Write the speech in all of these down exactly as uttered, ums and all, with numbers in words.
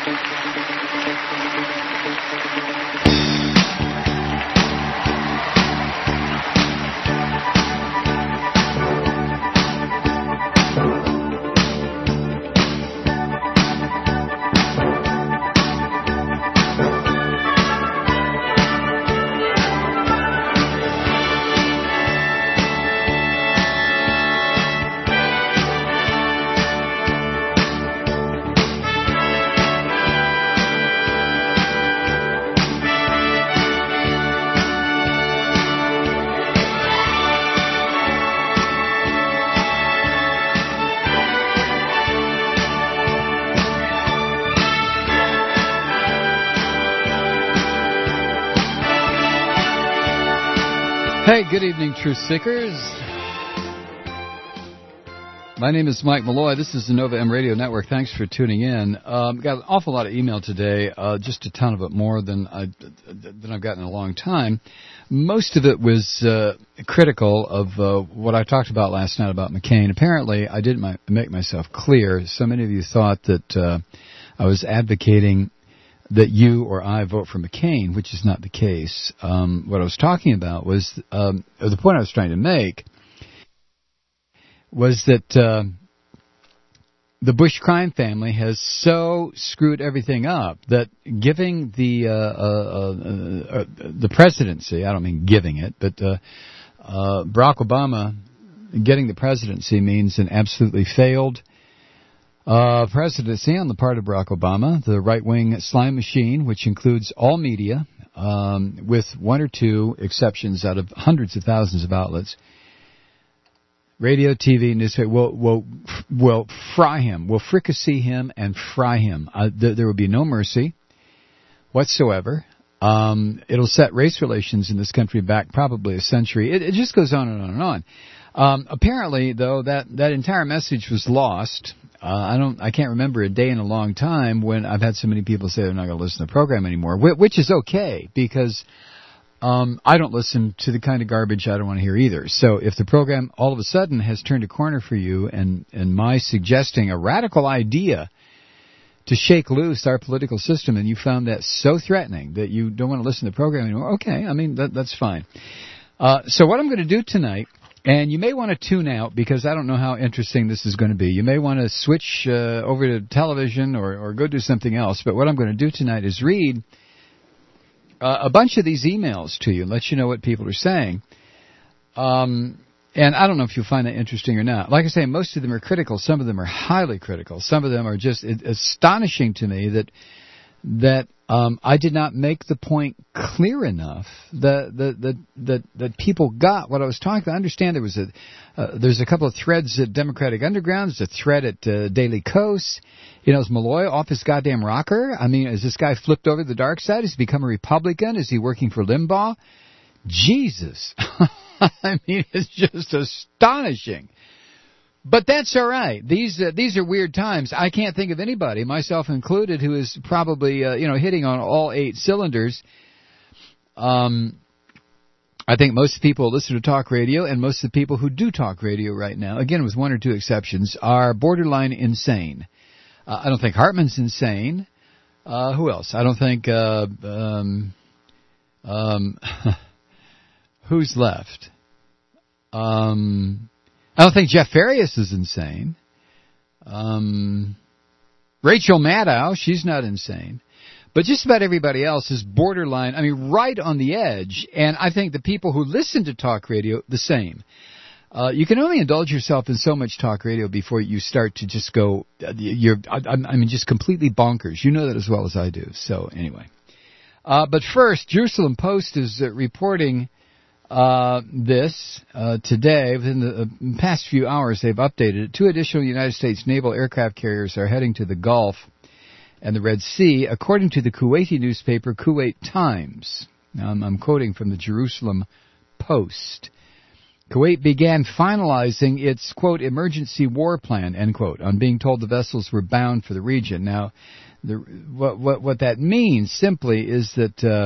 Hey, good evening, Truth Seekers. My name is Mike Malloy. This is the Nova M Radio Network. Thanks for tuning in. Um, got an awful lot of email today, uh, just a ton of it, more than, I, than I've gotten in a long time. Most of it was uh, critical of uh, what I talked about last night about McCain. Apparently, I didn't my, make myself clear. So many of you thought that uh, I was advocating that you or I vote for McCain, which is not the case. Um, what I was talking about was, um, or the point I was trying to make was that uh, the Bush crime family has so screwed everything up that giving the uh, uh, uh, uh, the presidency, I don't mean giving it, but uh, uh, Barack Obama getting the presidency means an absolutely failed Uh, presidency on the part of Barack Obama, the right-wing slime machine, which includes all media, um, with one or two exceptions out of hundreds of thousands of outlets. Radio, T V, newspaper, will will will fry him, will fricassee him and fry him. Uh, th- there will be no mercy whatsoever. Um, it'll set race relations in this country back probably a century. It, it just goes on and on and on. Um, apparently, though, that, that entire message was lost. Uh, I don't, I can't remember a day in a long time when I've had so many people say they're not going to listen to the program anymore, which is okay because um, I don't listen to the kind of garbage I don't want to hear either. So if the program all of a sudden has turned a corner for you, and and my suggesting a radical idea to shake loose our political system, and you found that so threatening that you don't want to listen to the program anymore, okay, I mean that, that's fine. Uh, so what I'm going to do tonight. And you may want to tune out because I don't know how interesting this is going to be. You may want to switch uh, over to television or, or go do something else. But what I'm going to do tonight is read uh, a bunch of these emails to you and let you know what people are saying. Um, and I don't know if you'll find that interesting or not. Like I say, most of them are critical. Some of them are highly critical. Some of them are just it, astonishing to me that that um, I did not make the point clear enough that that that that, that people got what I was talking about. I understand there was a uh, there's a couple of threads at Democratic Underground. There's a thread at uh, Daily Kos. You know, is Malloy off his goddamn rocker? I mean, has this guy flipped over to the dark side? Has he become a Republican? Is he working for Limbaugh? Jesus. I mean, it's just astonishing. But that's all right. These uh, these are weird times. I can't think of anybody, myself included, who is probably uh, you know hitting on all eight cylinders. Um, I think most people who listen to talk radio, and most of the people who do talk radio right now, again with one or two exceptions, are borderline insane. Uh, I don't think Hartman's insane. Uh, who else? I don't think. Uh, um, um, who's left? Um. I don't think Jeff Farias is insane. Um, Rachel Maddow, she's not insane. But just about everybody else is borderline, I mean, right on the edge. And I think the people who listen to talk radio, the same. Uh, you can only indulge yourself in so much talk radio before you start to just go, you're, I, I mean, just completely bonkers. You know that as well as I do. So anyway. Uh, but first, Jerusalem Post is uh, reporting Uh, this uh, today. Within the uh, past few hours, they've updated it. Two additional United States naval aircraft carriers are heading to the Gulf and the Red Sea, according to the Kuwaiti newspaper Kuwait Times. Now, I'm, I'm quoting from the Jerusalem Post. Kuwait began finalizing its, quote, emergency war plan, end quote, on being told the vessels were bound for the region. Now, the, what, what, what that means simply is that Uh,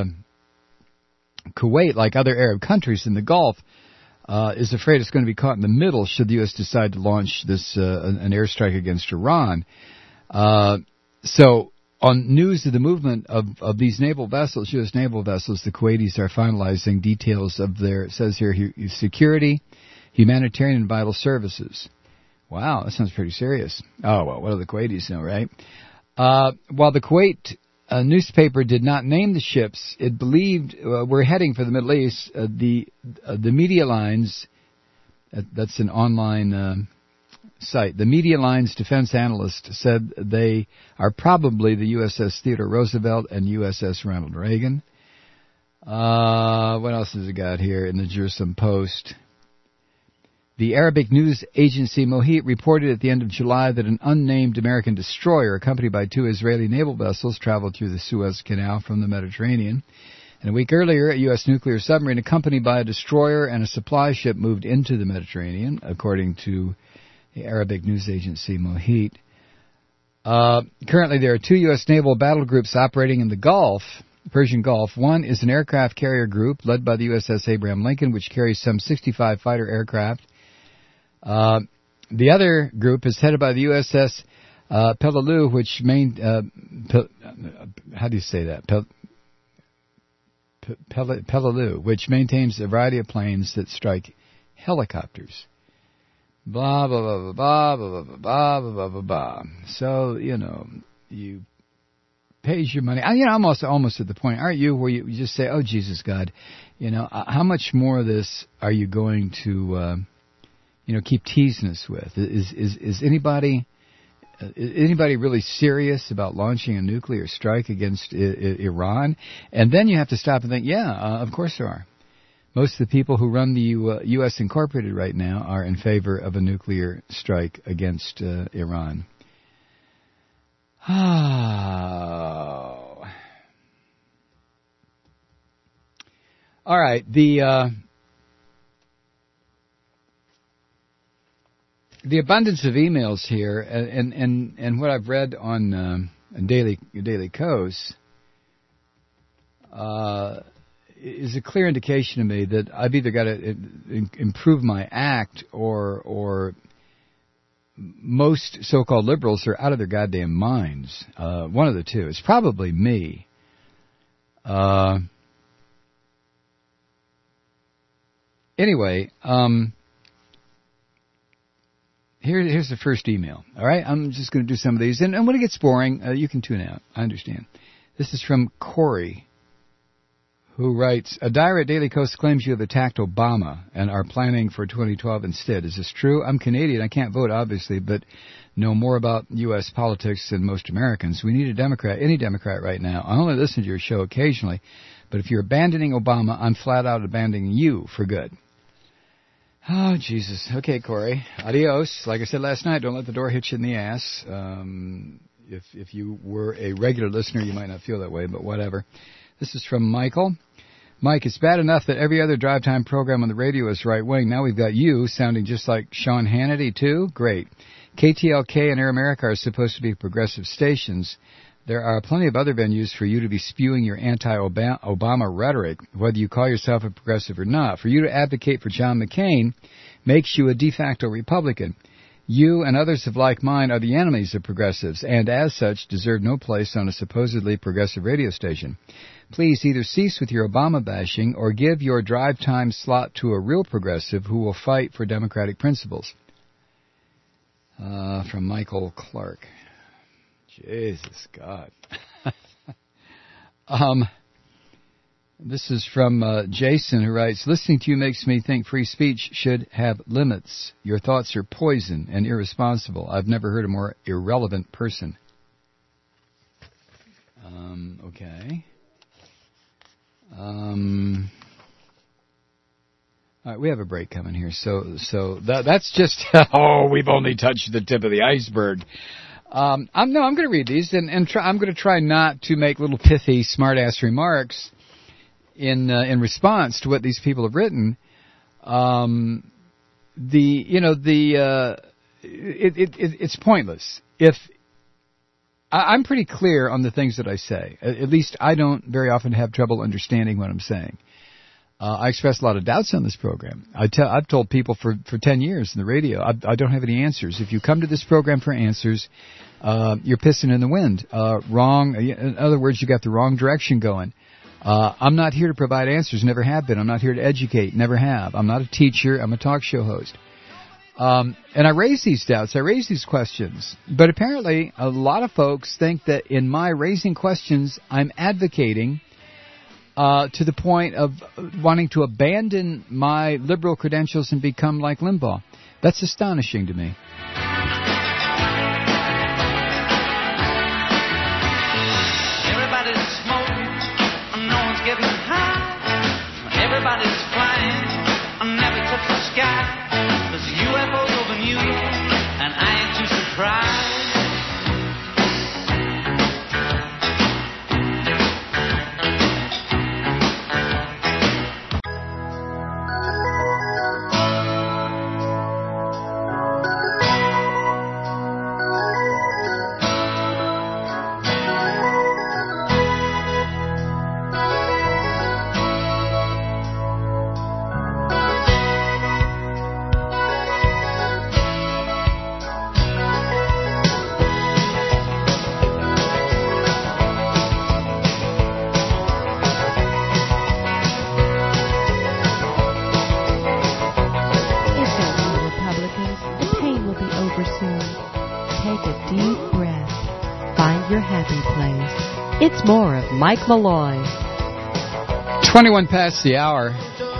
Kuwait, like other Arab countries in the Gulf, uh, is afraid it's going to be caught in the middle should the U S decide to launch this uh, an airstrike against Iran. Uh, so on news of the movement of, of these naval vessels, U S naval vessels, the Kuwaitis are finalizing details of their, it says here, hu- security, humanitarian, and vital services. Wow, that sounds pretty serious. Oh, well, what do the Kuwaitis know, right? Uh, while the Kuwait uh, newspaper did not name the ships, it believed uh, we're heading for the Middle East. Uh, the uh, the media lines, uh, that's an online uh, site, the Media Lines defense analyst said they are probably the U S S Theodore Roosevelt and U S S Ronald Reagan. Uh, what else has it got here in the Jerusalem Post? The Arabic news agency Mohit reported at the end of July that an unnamed American destroyer accompanied by two Israeli naval vessels traveled through the Suez Canal from the Mediterranean. And a week earlier, a U S nuclear submarine accompanied by a destroyer and a supply ship moved into the Mediterranean, according to the Arabic news agency Mohit. Uh, currently, there are two U S naval battle groups operating in the Gulf, Persian Gulf. One is an aircraft carrier group led by the U S S Abraham Lincoln, which carries some sixty-five fighter aircraft. Uh, the other group is headed by the U S S uh, Peleliu, which main uh, Pel, how do you say that? Pel, Pel, Peleliu, which maintains a variety of planes that strike helicopters. Blah blah blah blah blah blah blah blah blah blah blah. So you know you pays your money. I, you know, I'm almost almost at the point, aren't you, where you, you just say, "Oh Jesus God, you know, uh, how much more of this are you going to?" Uh, You know, keep teasing us with. Is is is anybody uh, is anybody really serious about launching a nuclear strike against I- I- Iran? And then you have to stop and think, yeah, uh, of course there are. Most of the people who run the U- uh, U S Incorporated right now are in favor of a nuclear strike against uh, Iran. Oh. All right, the. Uh, The abundance of emails here, and and, and what I've read on uh, Daily Daily Kos, uh, is a clear indication to me that I've either got to improve my act, or or most so-called liberals are out of their goddamn minds. Uh, one of the two. It's probably me. Uh, anyway. Um, Here, here's the first email. All right, I'm just going to do some of these, and, and when it gets boring, uh, you can tune out. I understand. This is from Corey, who writes, "A diary at Daily Kos claims you have attacked Obama and are planning for twenty twelve instead. Is this true? I'm Canadian. I can't vote, obviously, but know more about U S politics than most Americans. We need a Democrat, any Democrat right now. I only listen to your show occasionally, but if you're abandoning Obama, I'm flat out abandoning you for good." Oh, Jesus. Okay, Corey. Adios. Like I said last night, don't let the door hit you in the ass. Um, if if you were a regular listener, you might not feel that way, but whatever. This is from Michael. Mike, it's bad enough that every other drive time program on the radio is right-wing. Now we've got you sounding just like Sean Hannity, too? Great. K T L K and Air America are supposed to be progressive stations. There are plenty of other venues for you to be spewing your anti-Obama rhetoric, whether you call yourself a progressive or not. For you to advocate for John McCain makes you a de facto Republican. You and others of like mind are the enemies of progressives, and as such deserve no place on a supposedly progressive radio station. Please either cease with your Obama bashing or give your drive time slot to a real progressive who will fight for democratic principles. Uh, from Michael Clark. Jesus God. um, this is from uh, Jason, who writes, "Listening to you makes me think free speech should have limits. Your thoughts are poison and irresponsible. I've never heard a more irrelevant person." Um, okay. Um, all right, we have a break coming here, so so that that's just oh, we've only touched the tip of the iceberg. Um, I'm no, I'm going to read these, and, and try, I'm going to try not to make little pithy, smart-ass remarks in uh, in response to what these people have written. Um, the you know the uh, it, it, it it's pointless. If I, I'm pretty clear on the things that I say, at, at least I don't very often have trouble understanding what I'm saying. Uh, I express a lot of doubts on this program. I tell, I've told people for, for ten years in the radio, I, I don't have any answers. If you come to this program for answers, uh, you're pissing in the wind. Uh, wrong. In other words, you got the wrong direction going. Uh, I'm not here to provide answers, never have been. I'm not here to educate, never have. I'm not a teacher, I'm a talk show host. Um, and I raise these doubts, I raise these questions. But apparently, a lot of folks think that in my raising questions, I'm advocating Uh, to the point of wanting to abandon my liberal credentials and become like Limbaugh. That's astonishing to me. Everybody's smoking, no one's getting high. Everybody's flying, never touch the sky. There's U F Os over New York, and I ain't too surprised. It's more of Mike Malloy. twenty-one past the hour.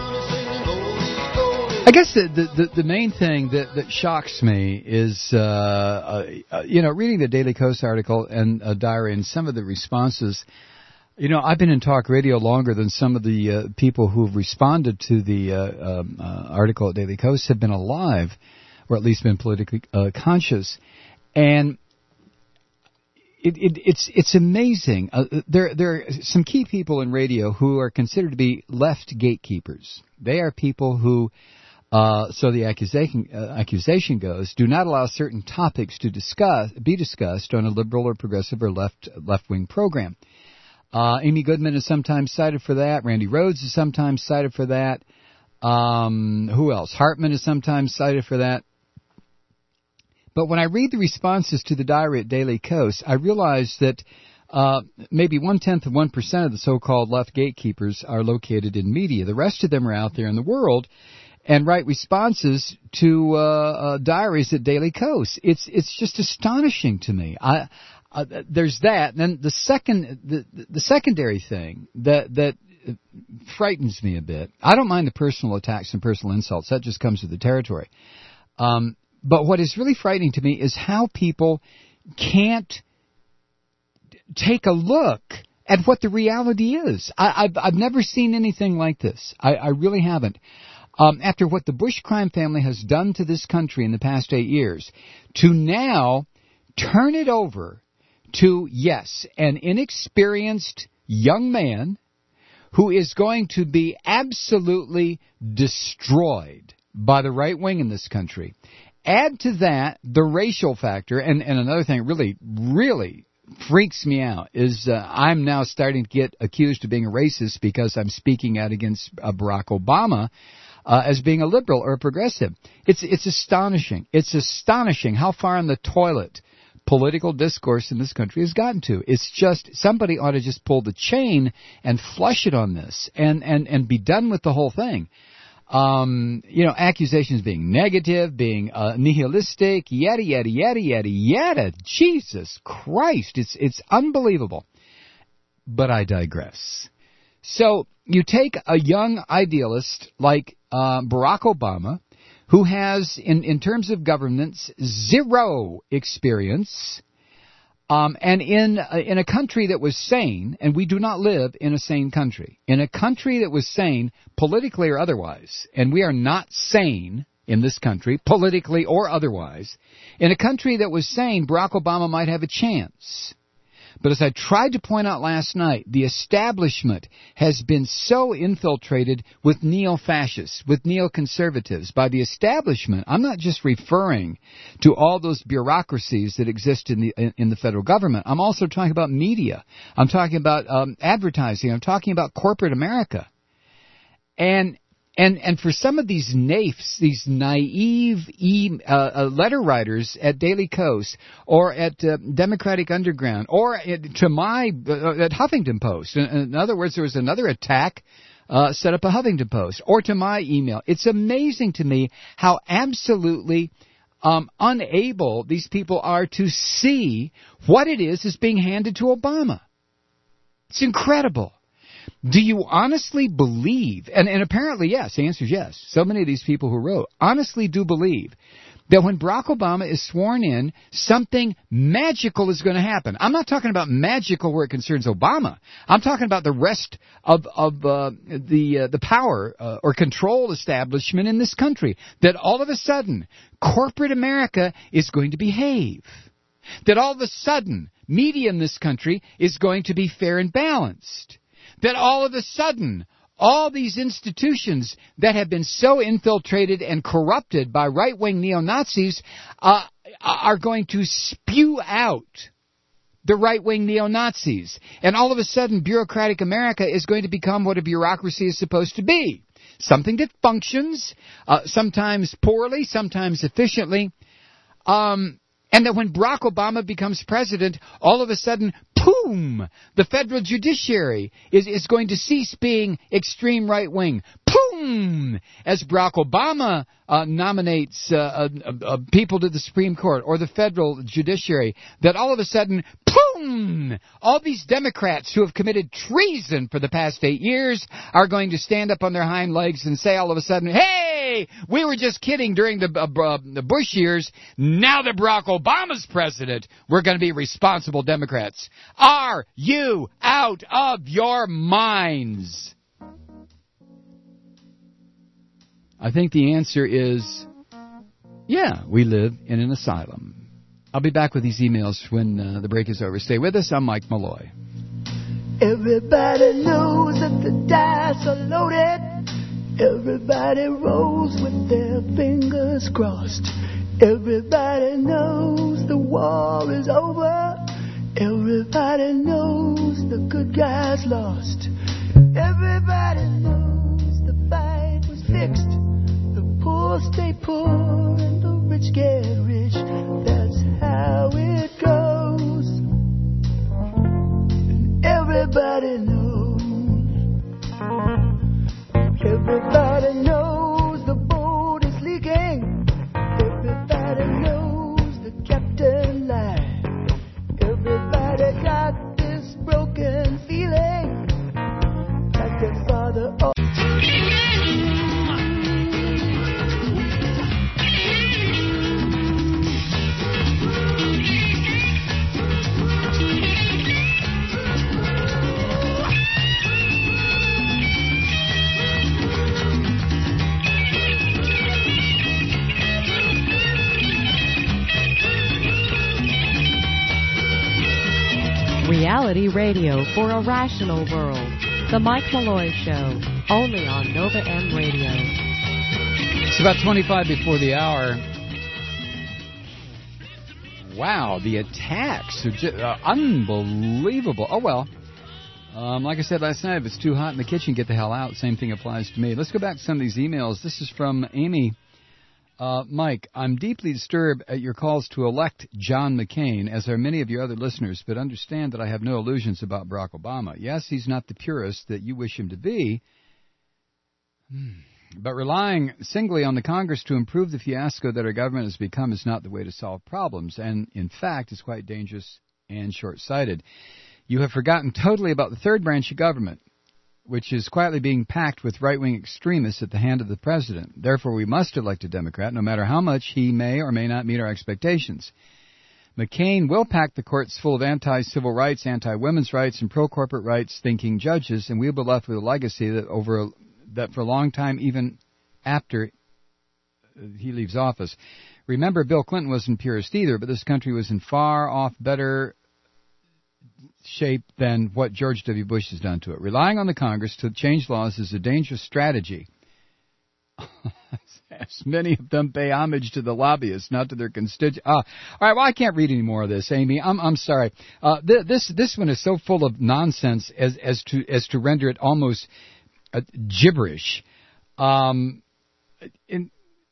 I guess the the, the main thing that, that shocks me is, uh, uh, you know, reading the Daily Kos article and uh, diary and some of the responses. You know, I've been in talk radio longer than some of the uh, people who've responded to the uh, um, uh, article at Daily Kos have been alive, or at least been politically uh, conscious. And It, it, it's it's amazing. Uh, there there are some key people in radio who are considered to be left gatekeepers. They are people who, uh, so the accusation uh, accusation goes, do not allow certain topics to discuss be discussed on a liberal or progressive or left left wing program. Uh, Amy Goodman is sometimes cited for that. Randy Rhodes is sometimes cited for that. Um, who else? Hartman is sometimes cited for that. But when I read the responses to the diary at Daily Kos, I realize that uh, maybe one-tenth of one percent of the so-called left gatekeepers are located in media. The rest of them are out there in the world and write responses to uh, uh, diaries at Daily Kos. It's it's just astonishing to me. I, uh, there's that. And then the second, the, the secondary thing that that frightens me a bit. I don't mind the personal attacks and personal insults. That just comes with the territory. Um, But what is really frightening to me is how people can't take a look at what the reality is. I, I've, I've never seen anything like this. I, I really haven't. Um, after what the Bush crime family has done to this country in the past eight years, to now turn it over to, yes, an inexperienced young man who is going to be absolutely destroyed by the right wing in this country. Add to that the racial factor, and, and another thing that really, really freaks me out is uh, I'm now starting to get accused of being a racist because I'm speaking out against uh, Barack Obama uh, as being a liberal or a progressive. It's it's astonishing. It's astonishing how far in the toilet political discourse in this country has gotten to. It's just, somebody ought to just pull the chain and flush it on this and, and, and be done with the whole thing. Um, you know, accusations being negative, being uh, nihilistic, yada, yada, yada, yada, yada. Jesus Christ, it's it's unbelievable. But I digress. So you take a young idealist like uh, Barack Obama, who has, in, in terms of governance, zero experience, Um, and in uh, in a country that was sane, and we do not live in a sane country, in a country that was sane, politically or otherwise, and we are not sane in this country, politically or otherwise, in a country that was sane, Barack Obama might have a chance. But as I tried to point out last night, the establishment has been so infiltrated with neo-fascists, with neoconservatives. By the establishment, I'm not just referring to all those bureaucracies that exist in the in, in the federal government. I'm also talking about media. I'm talking about um, advertising. I'm talking about corporate America. And and and for some of these naifs, these naive e, uh, uh, letter writers at Daily Kos or at uh, Democratic Underground or at, to my uh, at Huffington Post. In, in other words, there was another attack. Uh, set up a Huffington Post or to my email. It's amazing to me how absolutely um, unable these people are to see what it is that's being handed to Obama. It's incredible. Do you honestly believe, and, and apparently yes, the answer is yes, so many of these people who wrote honestly do believe that when Barack Obama is sworn in, something magical is going to happen. I'm not talking about magical where it concerns Obama. I'm talking about the rest of of uh, the uh, the power uh, or control establishment in this country. That all of a sudden, corporate America is going to behave. That all of a sudden, media in this country is going to be fair and balanced. That all of a sudden, all these institutions that have been so infiltrated and corrupted by right-wing neo-Nazis uh, are going to spew out the right-wing neo-Nazis. And all of a sudden, bureaucratic America is going to become what a bureaucracy is supposed to be. Something that functions, uh, sometimes poorly, sometimes efficiently. Um, and that when Barack Obama becomes president, all of a sudden, boom, the federal judiciary is, is going to cease being extreme right-wing. Boom! As Barack Obama uh, nominates uh, uh, uh, people to the Supreme Court or the federal judiciary, that all of a sudden, boom! All these Democrats who have committed treason for the past eight years are going to stand up on their hind legs and say all of a sudden, hey, we were just kidding during the, uh, uh, the Bush years. Now that Barack Obama's president, we're going to be responsible Democrats. Are you out of your minds? I think the answer is, yeah, we live in an asylum. I'll be back with these emails when uh, the break is over. Stay with us. I'm Mike Malloy. Everybody knows that the dice are loaded. Everybody rolls with their fingers crossed. Everybody knows the war is over. Everybody knows the good guys lost. Everybody knows the fight was fixed. The poor stay poor and the rich get rich. That's how it goes. And everybody knows. Everybody knows the boat is leaking. Everybody knows the captain lied. Everybody got this broken feeling like their father. Oh. Reality radio for a rational world. The Mike Malloy Show, only on Nova M Radio. It's about twenty-five before the hour. Wow, the attacks are just, uh, unbelievable. Oh, well. Um, like I said last night, if it's too hot in the kitchen, get the hell out. Same thing applies to me. Let's go back to some of these emails. This is from Amy. Uh, Mike, I'm deeply disturbed at your calls to elect John McCain, as are many of your other listeners, but understand that I have no illusions about Barack Obama. Yes, he's not the purist that you wish him to be, but relying singly on the Congress to improve the fiasco that our government has become is not the way to solve problems, and in fact is quite dangerous and short-sighted. You have forgotten totally about the third branch of government, which is quietly being packed with right-wing extremists at the hand of the president. Therefore, we must elect a Democrat, no matter how much he may or may not meet our expectations. McCain will pack the courts full of anti-civil rights, anti-women's rights, and pro-corporate rights-thinking judges, and we'll be left with a legacy that over that for a long time, even after he leaves office. Remember, Bill Clinton wasn't purist either, but this country was in far off better shape than what George W. Bush has done to it. Relying on the Congress to change laws is a dangerous strategy. As many of them pay homage to the lobbyists, not to their constituents. Uh, all right, well, I can't read any more of this, Amy. I'm I'm sorry. Uh, th- this this one is so full of nonsense as as to as to render it almost uh, gibberish. Um, in,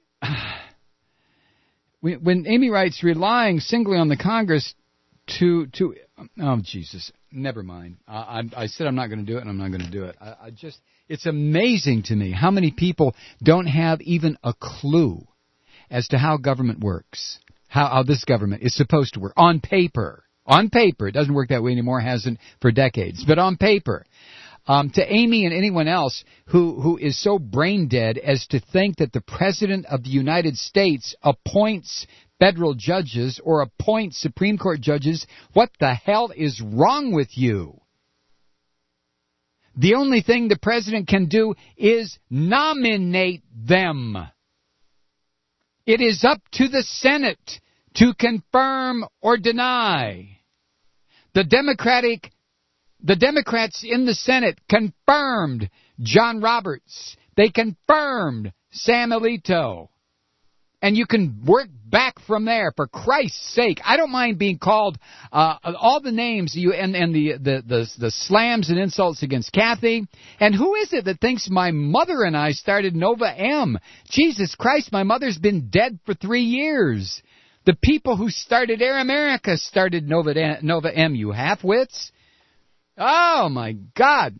when Amy writes, relying singly on the Congress to to oh Jesus, never mind. I, I, I said I'm not going to do it, and I'm not going to do it. I, I just it's amazing to me how many people don't have even a clue as to how government works, how, how this government is supposed to work on paper. On paper, it doesn't work that way anymore. Hasn't for decades, but on paper. Um, to Amy and anyone else who, who is so brain dead as to think that the President of the United States appoints federal judges or appoints Supreme Court judges, what the hell is wrong with you? The only thing the President can do is nominate them. It is up to the Senate to confirm or deny. The Democratic The Democrats in the Senate confirmed John Roberts. They confirmed Sam Alito. And you can work back from there, for Christ's sake. I don't mind being called uh, all the names you and, and the, the, the, the slams and insults against Kathy. And who is it that thinks my mother and I started Nova M? Jesus Christ, my mother's been dead for three years. The people who started Air America started Nova, Nova M, you half-wits. Oh, my God.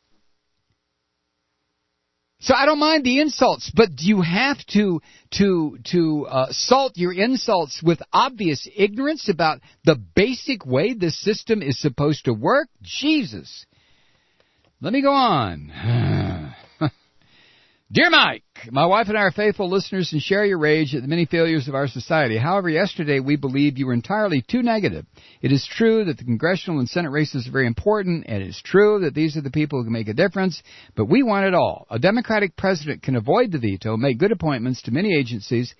So I don't mind the insults, but do you have to to to uh, salt your insults with obvious ignorance about the basic way this system is supposed to work? Jesus. Let me go on. Dear Mike, my wife and I are faithful listeners and share your rage at the many failures of our society. However, yesterday we believed you were entirely too negative. It is true that the congressional and Senate races are very important, and it is true that these are the people who can make a difference, but we want it all. A Democratic president can avoid the veto, make good appointments to many agencies,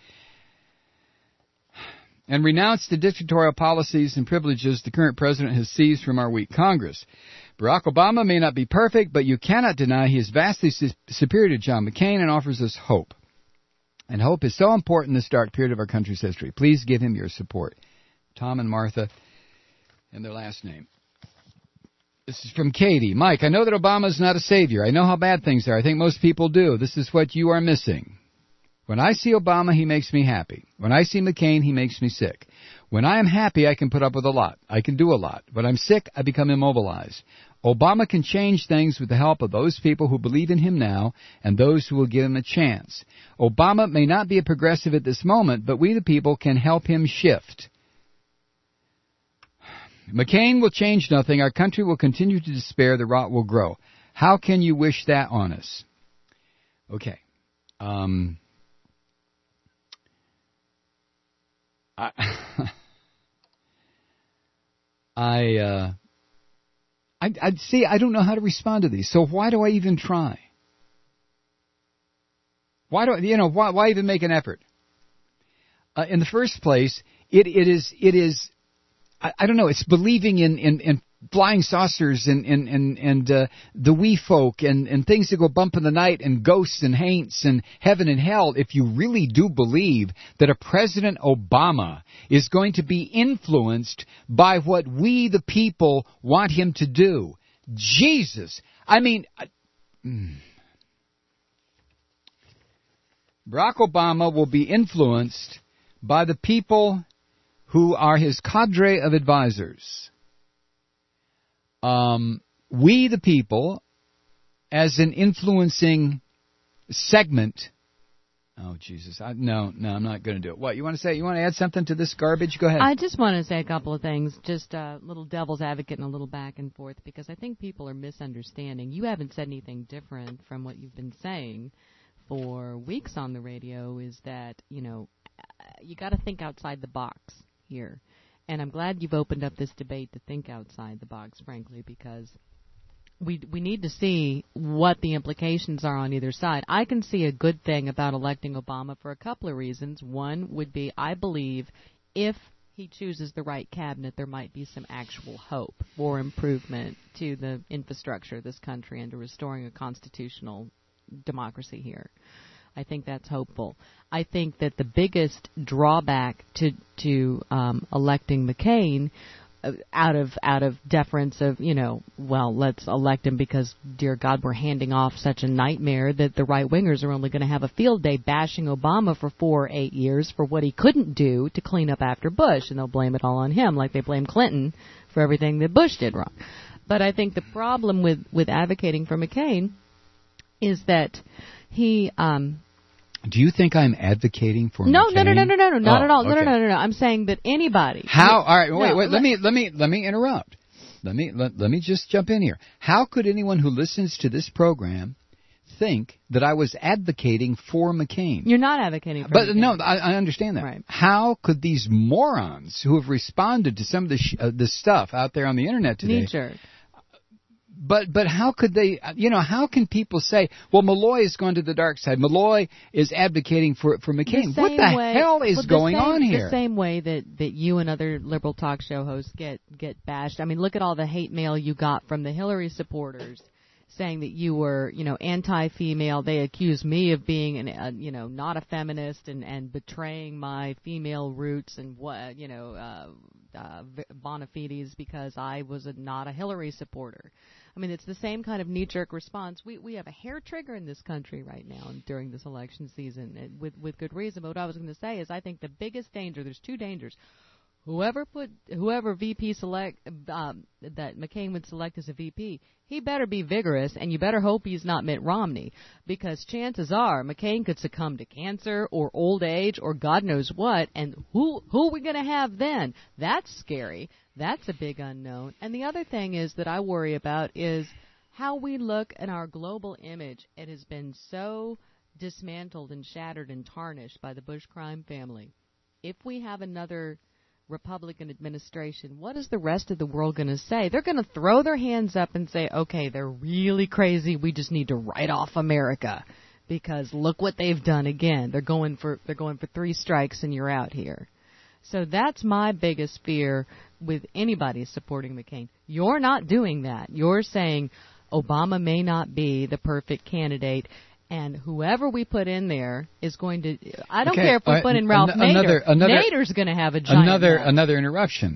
and renounce the dictatorial policies and privileges the current president has seized from our weak Congress. Barack Obama may not be perfect, but you cannot deny he is vastly su- superior to John McCain and offers us hope. And hope is so important in this dark period of our country's history. Please give him your support. Tom and Martha, and their last name. This is from Katie. Mike, I know that Obama is not a savior. I know how bad things are. I think most people do. This is what you are missing. When I see Obama, he makes me happy. When I see McCain, he makes me sick. When I am happy, I can put up with a lot. I can do a lot. When I'm sick, I become immobilized. Obama can change things with the help of those people who believe in him now and those who will give him a chance. Obama may not be a progressive at this moment, but we the people can help him shift. McCain will change nothing. Our country will continue to despair. The rot will grow. How can you wish that on us? Okay. Um... I, I, uh, I, I see. I don't know how to respond to these. So why do I even try? Why do you know? Why, why even make an effort? Uh, in the first place, it, it is, it is. I, I don't know. It's believing in in, in flying saucers and and and, and uh, the wee folk and, and things that go bump in the night and ghosts and haints and heaven and hell. If you really do believe that a President Obama is going to be influenced by what we the people want him to do, Jesus, I mean, I, mm. Barack Obama will be influenced by the people who are his cadre of advisors. Um, we, the people, as an influencing segment. Oh, Jesus. I, no, no, I'm not going to do it. What, you want to say? You want to add something to this garbage? Go ahead. I just want to say a couple of things, just a little devil's advocate and a little back and forth, because I think people are misunderstanding. You haven't said anything different from what you've been saying for weeks on the radio, is that, you know, you got to think outside the box here. And I'm glad you've opened up this debate to think outside the box, frankly, because we we need to see what the implications are on either side. I can see a good thing about electing Obama for a couple of reasons. One would be, I believe, if he chooses the right cabinet, there might be some actual hope for improvement to the infrastructure of this country and to restoring a constitutional democracy here. I think that's hopeful. I think that the biggest drawback to to um, electing McCain out of out of deference of, you know, well, let's elect him because, dear God, we're handing off such a nightmare that the right-wingers are only going to have a field day bashing Obama for four or eight years for what he couldn't do to clean up after Bush, and they'll blame it all on him like they blame Clinton for everything that Bush did wrong. But I think the problem with, with advocating for McCain is that he... Um, Do you think I'm advocating for no, McCain? No, no, no, no, no, no, not oh, at all. No, okay. no, no, no, no. I'm saying that anybody. How? All right, wait, no, wait. Let, let me, let me, let me interrupt. Let me, let, let me just jump in here. How could anyone who listens to this program think that I was advocating for McCain? You're not advocating for but McCain. no, I, I understand that. Right. How could these morons who have responded to some of the sh- uh, this stuff out there on the internet today? Knee jerk. But but how could they, you know, how can people say, well, Malloy has gone to the dark side. Malloy is advocating for, for McCain. The what the way, hell is well, going same, on here? The same way that, that you and other liberal talk show hosts get, get bashed. I mean, look at all the hate mail you got from the Hillary supporters saying that you were, you know, anti-female. They accused me of being, an, uh, you know, not a feminist and, and betraying my female roots and, what you know, uh, uh, bona fides because I was a, not a Hillary supporter. I mean, it's the same kind of knee-jerk response. We we have a hair trigger in this country right now during this election season, and with with good reason. But what I was going to say is, I think the biggest danger. There's two dangers. Whoever put whoever V P select um, that McCain would select as a V P, he better be vigorous, and you better hope he's not Mitt Romney, because chances are McCain could succumb to cancer or old age or God knows what, and who who are we going to have then? That's scary. That's a big unknown. And the other thing is that I worry about is how we look at our global image. It has been so dismantled and shattered and tarnished by the Bush crime family. If we have another Republican administration, what is the rest of the world going to say? They're going to throw their hands up and say, okay, they're really crazy. We just need to write off America because look what they've done again. They're going for they're going for three strikes and you're out here. So that's my biggest fear with anybody supporting McCain. You're not doing that. You're saying Obama may not be the perfect candidate, and whoever we put in there is going to. I don't okay, care if we uh, put in Ralph an- Nader. another, another, Nader's going to have a giant another mouth. another interruption.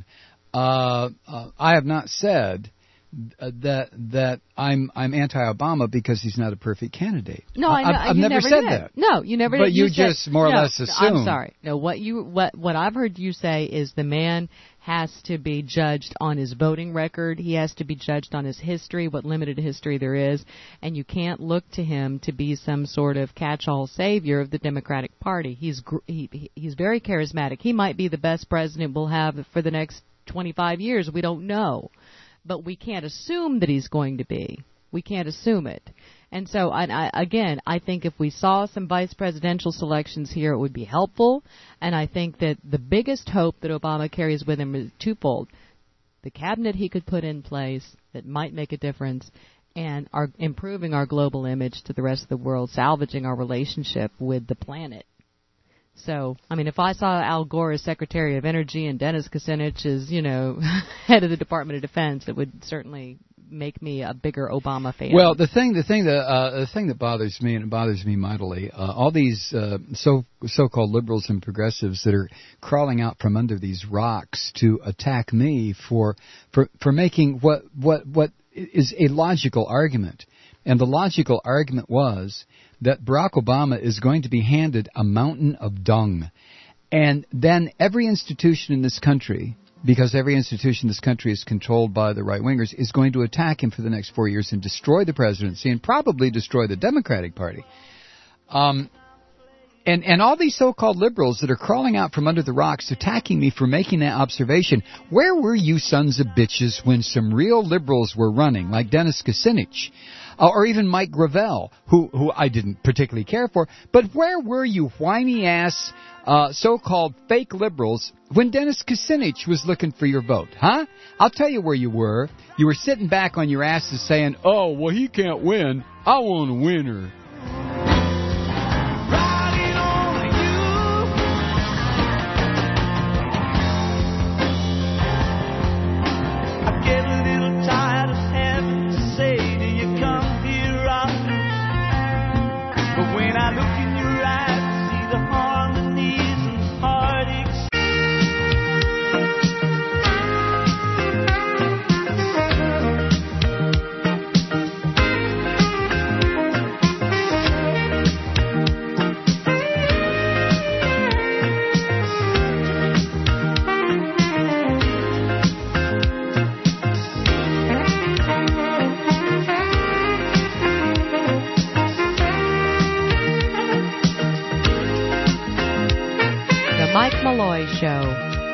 Uh, uh, I have not said uh, that that I'm I'm anti-Obama because he's not a perfect candidate. No, I know, I've, I've you never, never said did. that. No, you never. But did. you, you said, just more or no, less assume. I'm sorry. No, what you what what I've heard you say is the man has to be judged on his voting record. He has to be judged on his history, what limited history there is, and you can't look to him to be some sort of catch-all savior of the Democratic Party. He's gr- he he's very charismatic. He might be the best president we'll have for the next twenty-five years. We don't know. But we can't assume that he's going to be. We can't assume it. And so, I, I, again, I think if we saw some vice presidential selections here, it would be helpful. And I think that the biggest hope that Obama carries with him is twofold. The cabinet he could put in place that might make a difference, and our, improving our global image to the rest of the world, salvaging our relationship with the planet. So, I mean, if I saw Al Gore as Secretary of Energy and Dennis Kucinich as, you know, head of the Department of Defense, it would certainly make me a bigger Obama fan. Well, the thing, the thing that uh, the thing that bothers me, and it bothers me mightily, uh, all these uh, so so-called liberals and progressives that are crawling out from under these rocks to attack me for for for making what what what is a logical argument. And the logical argument was that Barack Obama is going to be handed a mountain of dung. And then every institution in this country, because every institution in this country is controlled by the right-wingers, is going to attack him for the next four years and destroy the presidency and probably destroy the Democratic Party. Um, and, and all these so-called liberals that are crawling out from under the rocks attacking me for making that observation, where were you sons of bitches when some real liberals were running, like Dennis Kucinich? Uh, or even Mike Gravel, who who I didn't particularly care for. But where were you whiny-ass uh, so-called fake liberals when Dennis Kucinich was looking for your vote, huh? I'll tell you where you were. You were sitting back on your asses saying, oh, well, he can't win. I want a winner.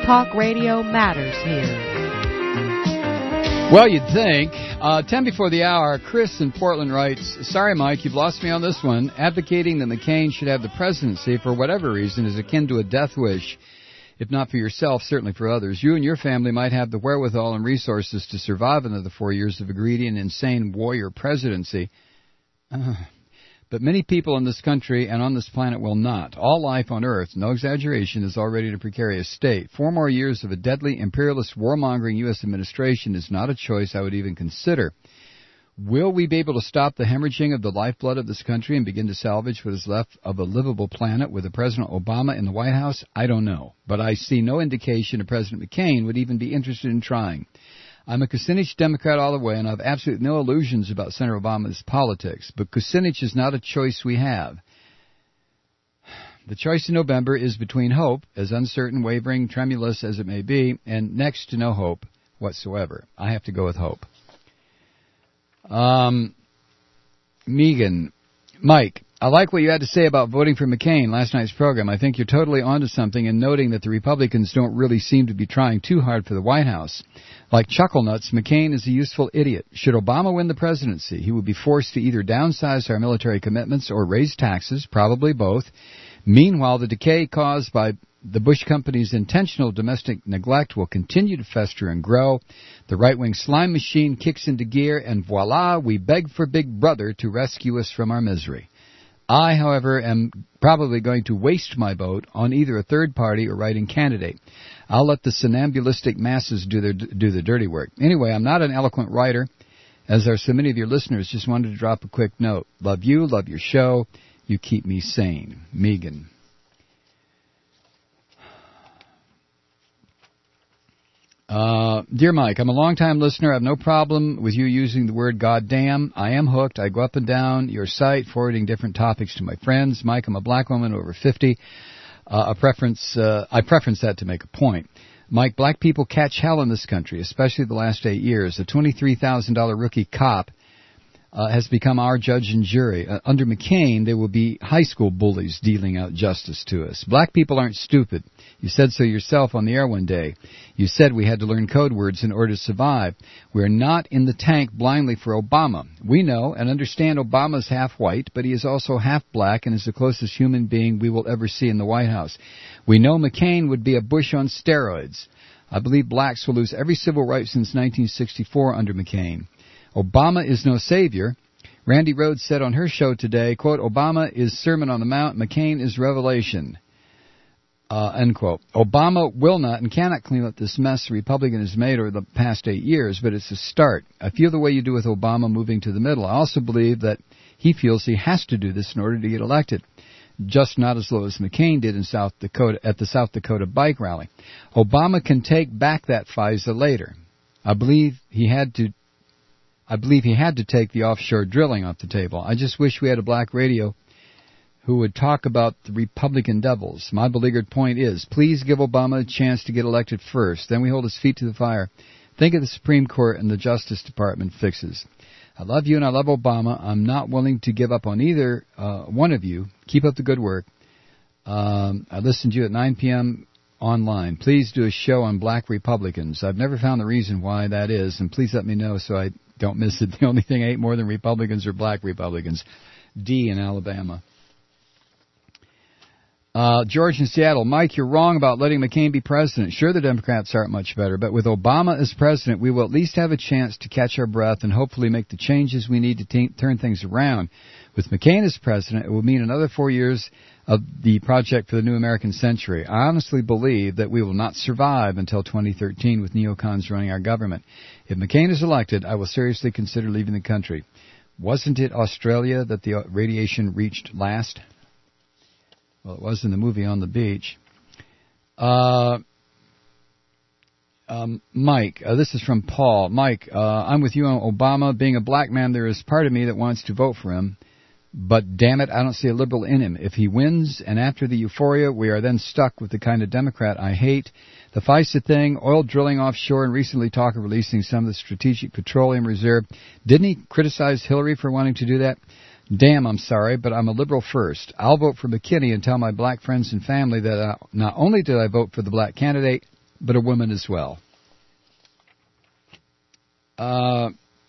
Talk Radio matters here. Well, you'd think. Uh, ten before the hour, Chris in Portland writes, sorry, Mike, you've lost me on this one. Advocating that McCain should have the presidency for whatever reason is akin to a death wish. If not for yourself, certainly for others. You and your family might have the wherewithal and resources to survive another four years of a greedy and insane warrior presidency. Uh, but many people in this country and on this planet will not. All life on Earth, no exaggeration, is already in a precarious state. Four more years of a deadly, imperialist, warmongering U S administration is not a choice I would even consider. Will we be able to stop the hemorrhaging of the lifeblood of this country and begin to salvage what is left of a livable planet with a President Obama in the White House? I don't know. But I see no indication that President McCain would even be interested in trying. I'm a Kucinich Democrat all the way, and I have absolutely no illusions about Senator Obama's politics. But Kucinich is not a choice we have. The choice in November is between hope, as uncertain, wavering, tremulous as it may be, and next to no hope whatsoever. I have to go with hope. Um, Megan, Mike, I like what you had to say about voting for McCain last night's program. I think you're totally onto something in noting that the Republicans don't really seem to be trying too hard for the White House. Like Chucklenuts, McCain is a useful idiot. Should Obama win the presidency, he would be forced to either downsize our military commitments or raise taxes, probably both. Meanwhile, the decay caused by the Bush company's intentional domestic neglect will continue to fester and grow. The right-wing slime machine kicks into gear, and voila, we beg for Big Brother to rescue us from our misery. I, however, am probably going to waste my vote on either a third party or writing candidate. I'll let the somnambulistic masses do their do the dirty work. Anyway, I'm not an eloquent writer, as are so many of your listeners. Just wanted to drop a quick note. Love you, love your show. You keep me sane. Megan. Uh, dear Mike, I'm a long-time listener. I have no problem with you using the word goddamn. I am hooked. I go up and down your site, forwarding different topics to my friends. Mike, I'm a black woman over fifty. Uh, a preference, uh, I preference that to make a point. Mike, black people catch hell in this country, especially the last eight years. A twenty-three thousand dollars rookie cop Uh, has become our judge and jury. Uh, under McCain, there will be high school bullies dealing out justice to us. Black people aren't stupid. You said so yourself on the air one day. You said we had to learn code words in order to survive. We're not in the tank blindly for Obama. We know and understand Obama's half white, but he is also half black and is the closest human being we will ever see in the White House. We know McCain would be a Bush on steroids. I believe blacks will lose every civil right since nineteen sixty-four under McCain. Obama is no savior. Randy Rhodes said on her show today, quote, Obama is Sermon on the Mount, McCain is Revelation, uh, end quote. Obama will not and cannot clean up this mess the Republican has made over the past eight years, but it's a start. I feel the way you do with Obama moving to the middle. I also believe that he feels he has to do this in order to get elected. Just not as low as McCain did in South Dakota at the South Dakota bike rally. Obama can take back that FISA later. I believe he had to I believe he had to take the offshore drilling off the table. I just wish we had a black radio who would talk about the Republican devils. My beleaguered point is, please give Obama a chance to get elected first. Then we hold his feet to the fire. Think of the Supreme Court and the Justice Department fixes. I love you and I love Obama. I'm not willing to give up on either uh, one of you. Keep up the good work. Um, I listen to you at nine p.m. online. Please do a show on black Republicans. I've never found the reason why that is, and please let me know so I don't miss it. The only thing I hate more than Republicans are black Republicans. D in Alabama. Uh, George in Seattle. Mike, you're wrong about letting McCain be president. Sure, the Democrats aren't much better, but with Obama as president, we will at least have a chance to catch our breath and hopefully make the changes we need to t- turn things around. With McCain as president, it will mean another four years of the Project for the New American Century. I honestly believe that we will not survive until twenty thirteen with neocons running our government. If McCain is elected, I will seriously consider leaving the country. Wasn't it Australia that the radiation reached last? Well, it was in the movie On the Beach. Uh, um, Mike, uh, this is from Paul. Mike, uh, I'm with you on Obama. Being a black man, there is part of me that wants to vote for him. But damn it, I don't see a liberal in him. If he wins, and after the euphoria, we are then stuck with the kind of Democrat I hate. The FISA thing, oil drilling offshore, and recently talk of releasing some of the Strategic Petroleum Reserve. Didn't he criticize Hillary for wanting to do that? Damn, I'm sorry, but I'm a liberal first. I'll vote for McKinney and tell my black friends and family that uh, not only did I vote for the black candidate, but a woman as well. Uh,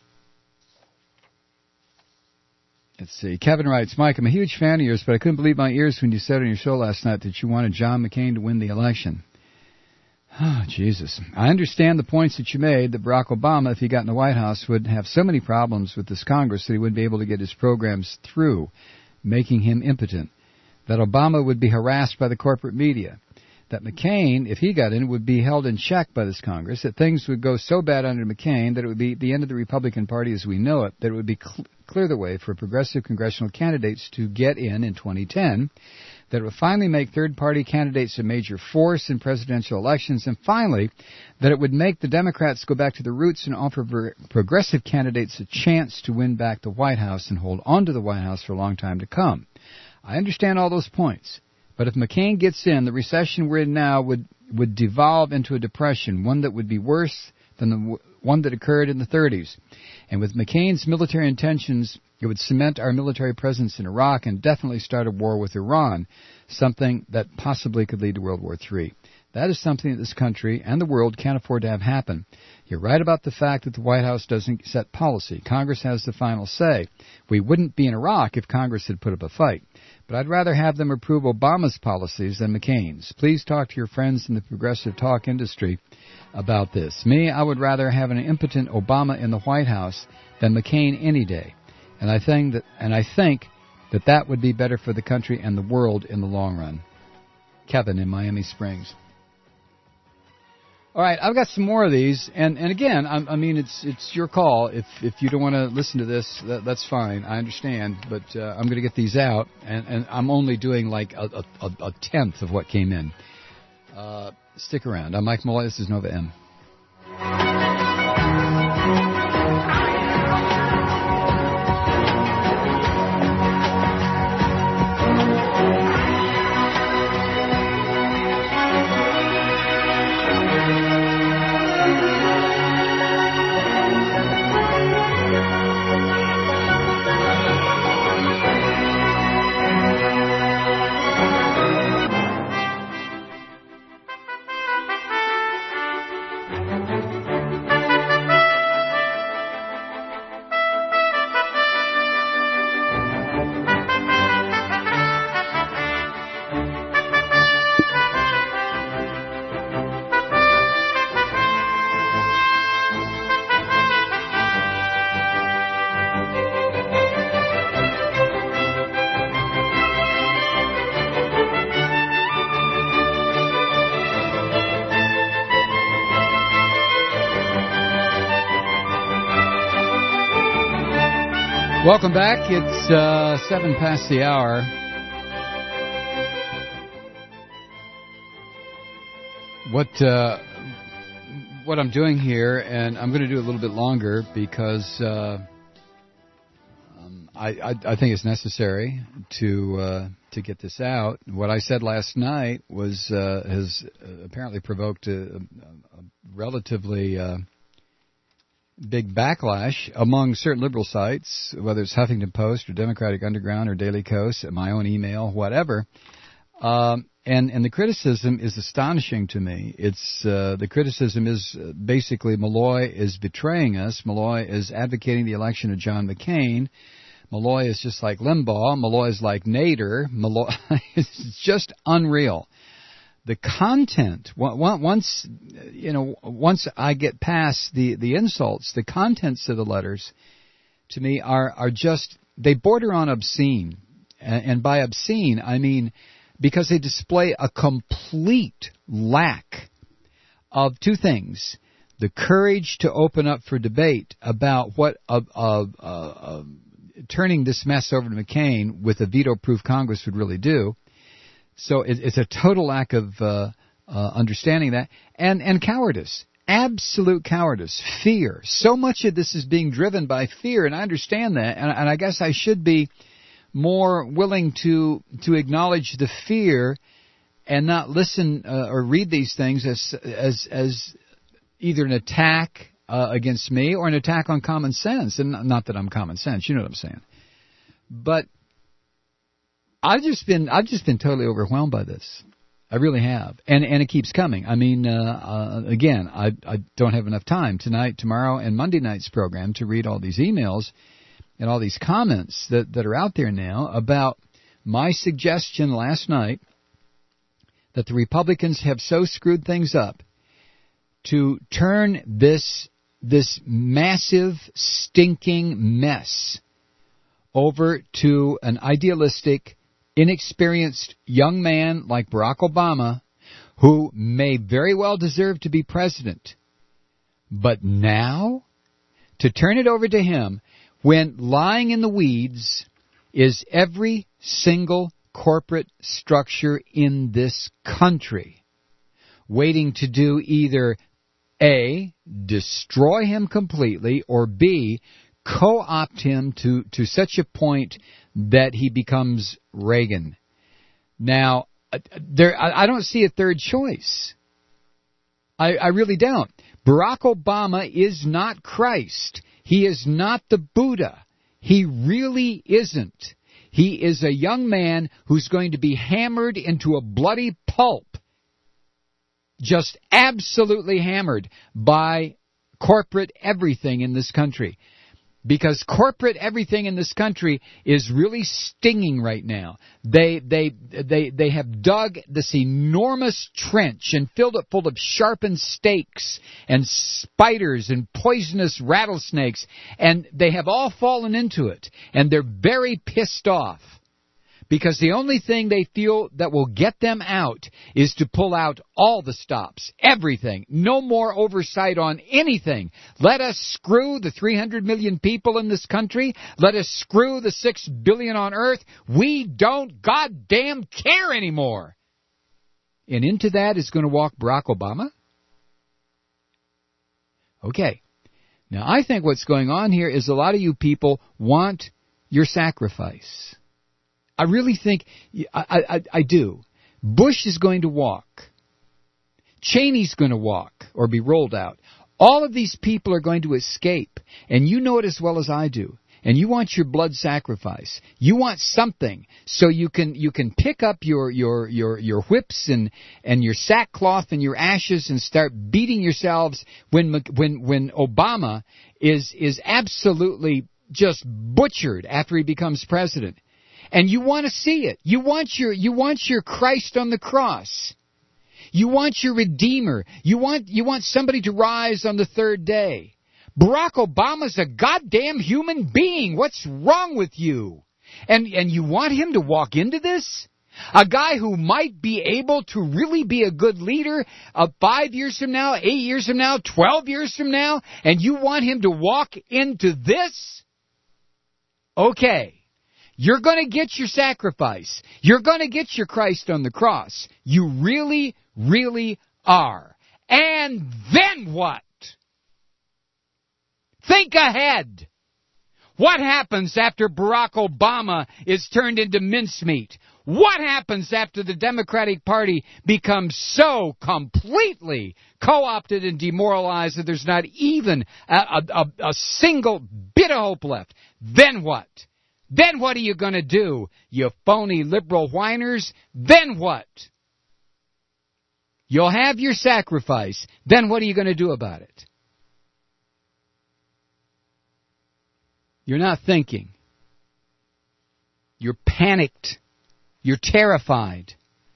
let's see. Kevin writes, Mike, I'm a huge fan of yours, but I couldn't believe my ears when you said on your show last night that you wanted John McCain to win the election. Oh, Jesus. I understand the points that you made that Barack Obama, if he got in the White House, would have so many problems with this Congress that he wouldn't be able to get his programs through, making him impotent. That Obama would be harassed by the corporate media. That McCain, if he got in, would be held in check by this Congress. That things would go so bad under McCain that it would be the end of the Republican Party as we know it. That it would be cl- clear the way for progressive congressional candidates to get in in twenty ten. That it would finally make third-party candidates a major force in presidential elections, and finally, that it would make the Democrats go back to the roots and offer ver- progressive candidates a chance to win back the White House and hold on to the White House for a long time to come. I understand all those points, but if McCain gets in, the recession we're in now would, would devolve into a depression, one that would be worse than the w- one that occurred in the thirties. And with McCain's military intentions, it would cement our military presence in Iraq and definitely start a war with Iran, something that possibly could lead to World War Three. That is something that this country and the world can't afford to have happen. You're right about the fact that the White House doesn't set policy. Congress has the final say. We wouldn't be in Iraq if Congress had put up a fight. But I'd rather have them approve Obama's policies than McCain's. Please talk to your friends in the progressive talk industry about this. Me, I would rather have an impotent Obama in the White House than McCain any day. And I think that, and I think that that would be better for the country and the world in the long run. Kevin in Miami Springs. All right, I've got some more of these, and, and again, I, I mean, it's it's your call. If if you don't want to listen to this, that, that's fine. I understand, but uh, I'm going to get these out, and, and I'm only doing like a, a, a tenth of what came in. Uh, stick around. I'm Mike Malloy. This is Nova M. Welcome back. It's uh, seven past the hour. What uh, what I'm doing here, and I'm going to do a little bit longer because uh, um, I, I I think it's necessary to uh, to get this out. What I said last night was uh, has apparently provoked a, a, a relatively uh, big backlash among certain liberal sites, whether it's Huffington Post or Democratic Underground or Daily Kos, my own email, whatever. Um, and, and the criticism is astonishing to me. It's uh, the criticism is uh, basically Malloy is betraying us. Malloy is advocating the election of John McCain. Malloy is just like Limbaugh. Malloy is like Nader. Malloy it's just unreal. The content, once you know, once I get past the, the insults, the contents of the letters, to me are are just they border on obscene, and by obscene I mean because they display a complete lack of two things: the courage to open up for debate about what uh, uh, uh, turning this mess over to McCain with a veto-proof Congress would really do. So it, it's a total lack of uh, uh, understanding that, and, and cowardice, absolute cowardice, fear. So much of this is being driven by fear, and I understand that, and, and I guess I should be more willing to to acknowledge the fear and not listen uh, or read these things as as as either an attack uh, against me or an attack on common sense. And not that I'm common sense, you know what I'm saying, but I've just been I've just been totally overwhelmed by this. I really have. And and it keeps coming. I mean, uh, uh, again, I, I don't have enough time tonight, tomorrow, and Monday night's program to read all these emails and all these comments that, that are out there now about my suggestion last night that the Republicans have so screwed things up to turn this this massive, stinking mess over to an idealistic, inexperienced young man like Barack Obama, who may very well deserve to be president. But now, to turn it over to him, when lying in the weeds is every single corporate structure in this country, waiting to do either A, destroy him completely, or B, co-opt him to, to such a point that he becomes Reagan. Now, there, I, I don't see a third choice. I, I really don't. Barack Obama is not Christ. He is not the Buddha. He really isn't. He is a young man who's going to be hammered into a bloody pulp, just absolutely hammered by corporate everything in this country. Because corporate everything in this country is really stinging right now. They they they they have dug this enormous trench and filled it full of sharpened stakes and spiders and poisonous rattlesnakes, and they have all fallen into it, and they're very pissed off. Because the only thing they feel that will get them out is to pull out all the stops, everything. No more oversight on anything. Let us screw the three hundred million people in this country. Let us screw the six billion on earth. We don't goddamn care anymore. And into that is going to walk Barack Obama? Okay. Now, I think what's going on here is a lot of you people want your sacrifice. I really think, I, I, I do. Bush is going to walk. Cheney's going to walk or be rolled out. All of these people are going to escape, and you know it as well as I do. And you want your blood sacrifice. You want something so you can you can pick up your your your, your whips and, and your sackcloth and your ashes and start beating yourselves when when when Obama is is absolutely just butchered after he becomes president. And you want to see it. You want your you want your Christ on the cross. You want your Redeemer. You want you want somebody to rise on the third day. Barack Obama's a goddamn human being. What's wrong with you? And and you want him to walk into this? A guy who might be able to really be a good leader uh, five years from now, eight years from now, twelve years from now, and you want him to walk into this? Okay. You're going to get your sacrifice. You're going to get your Christ on the cross. You really, really are. And then what? Think ahead. What happens after Barack Obama is turned into mincemeat? What happens after the Democratic Party becomes so completely co-opted and demoralized that there's not even a, a, a single bit of hope left? Then what? Then what are you going to do, you phony liberal whiners? Then what? You'll have your sacrifice. Then what are you going to do about it? You're not thinking. You're panicked. You're terrified.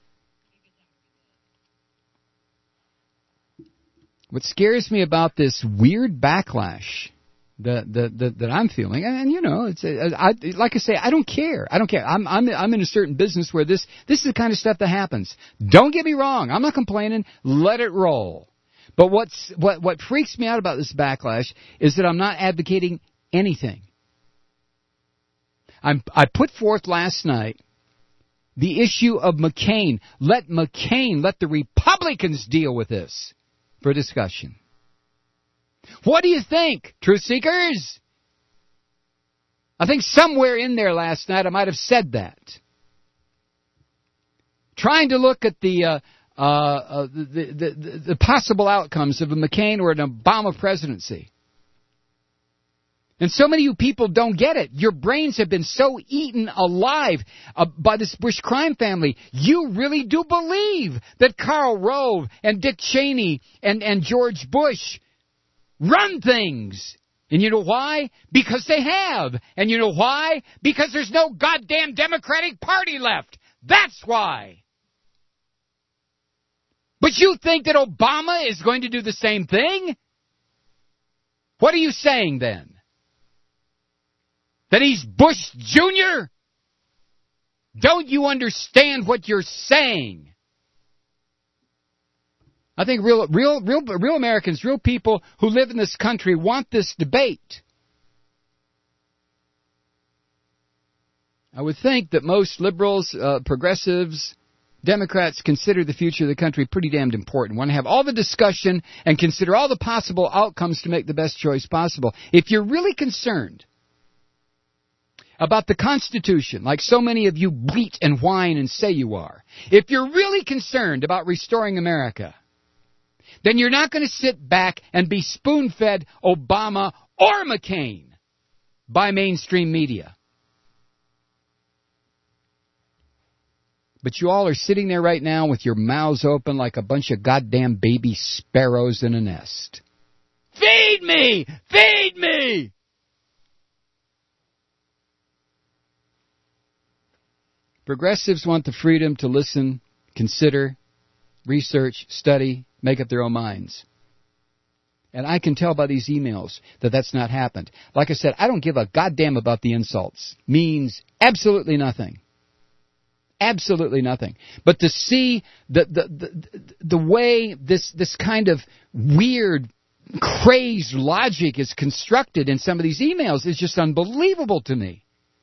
What scares me about this weird backlash that that that, that I'm feeling, and, and you know, it's I, like I say, I don't care. I don't care. I'm I'm I'm in a certain business where this this is the kind of stuff that happens. Don't get me wrong. I'm not complaining. Let it roll. But what's what what freaks me out about this backlash is that I'm not advocating anything. I'm I put forth last night the issue of McCain. Let McCain, let the Republicans deal with this for discussion. What do you think, truth seekers? I think somewhere in there last night I might have said that. Trying to look at the uh, uh, uh, the, the, the, the possible outcomes of a McCain or an Obama presidency. And so many of you people don't get it. Your brains have been so eaten alive uh, by this Bush crime family. You really do believe that Karl Rove and Dick Cheney and, and George Bush run things. And you know why? Because they have. And you know why? Because there's no goddamn Democratic Party left. That's why. But you think that Obama is going to do the same thing? What are you saying then? That he's Bush Junior? Don't you understand what you're saying? I think real, real, real, real Americans, real people who live in this country want this debate. I would think that most liberals, uh, progressives, Democrats consider the future of the country pretty damned important. Want to have all the discussion and consider all the possible outcomes to make the best choice possible. If you're really concerned about the Constitution, like so many of you bleat and whine and say you are, if you're really concerned about restoring America, then you're not going to sit back and be spoon-fed Obama or McCain by mainstream media. But you all are sitting there right now with your mouths open like a bunch of goddamn baby sparrows in a nest. Feed me! Feed me! Progressives want the freedom to listen, consider, research, study, make up their own minds. And I can tell by these emails that that's not happened. Like I said, I don't give a goddamn about the insults. Means absolutely nothing. Absolutely nothing. But to see the the the, the way this this kind of weird, crazed logic is constructed in some of these emails is just unbelievable to me.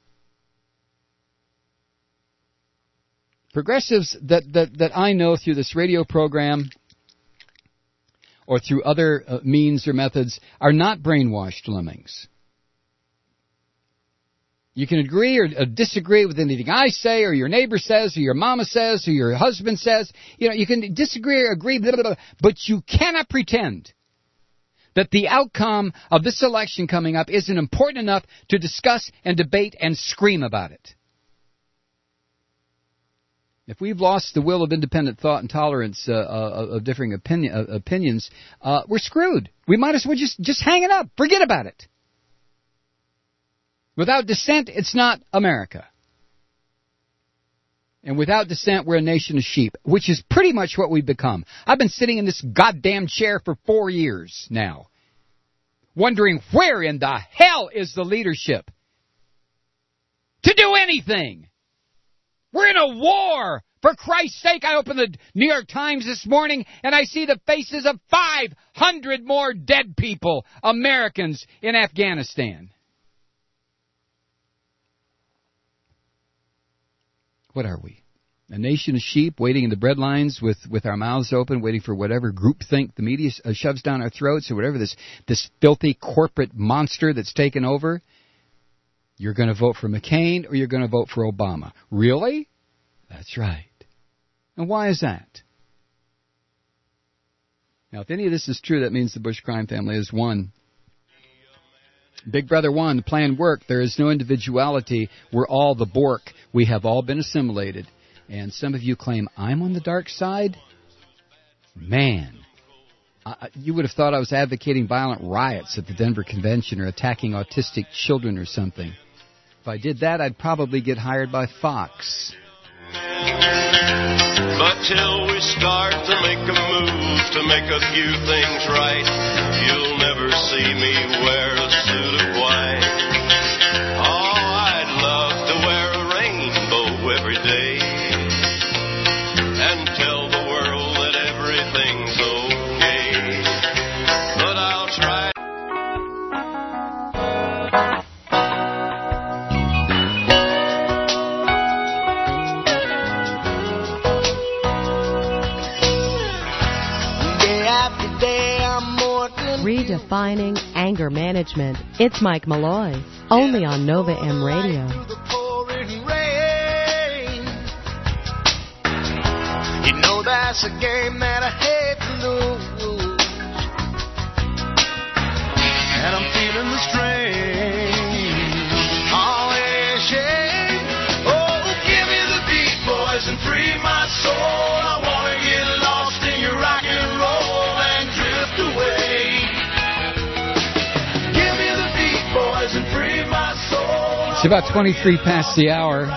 Progressives that, that, that I know through this radio program or through other uh, means or methods are not brainwashed lemmings. You can agree or uh, disagree with anything I say or your neighbor says or your mama says or your husband says. You know, you can disagree or agree, blah, blah, blah, but you cannot pretend that the outcome of this election coming up isn't important enough to discuss and debate and scream about it. If we've lost the will of independent thought and tolerance uh, uh, of differing opinion, uh, opinions, uh, we're screwed. We might as well just, just hang it up. Forget about it. Without dissent, it's not America. And without dissent, we're a nation of sheep, which is pretty much what we've become. I've been sitting in this goddamn chair for four years now, wondering where in the hell is the leadership to do anything. We're in a war. For Christ's sake, I opened the New York Times this morning and I see the faces of five hundred more dead people, Americans, in Afghanistan. What are we? A nation of sheep waiting in the bread lines with, with our mouths open, waiting for whatever groupthink the media shoves down our throats or whatever this, this filthy corporate monster that's taken over? You're going to vote for McCain or you're going to vote for Obama. Really? That's right. And why is that? Now, if any of this is true, that means the Bush crime family has won. Big Brother won. The plan worked. There is no individuality. We're all the Bork. We have all been assimilated. And some of you claim I'm on the dark side? Man. I, you would have thought I was advocating violent riots at the Denver convention or attacking autistic children or something. If I did that, I'd probably get hired by Fox. But till we start to make a move to make a few things right, you'll never see me wear a suit of white. Oh, I'd love to wear a rainbow every day and tell the world that everything's okay. But I'll try. Redefining anger management. It's Mike Malloy, only on Nova M Radio. You know that's a game that I hate to lose. and I'm feeling the strain. Oh, yeah. Oh, give me the beat, boys, and free my soul. I want to get lost in your rock and roll and drift away. Give me the beat, boys, and free my soul. It's about twenty-three past the hour.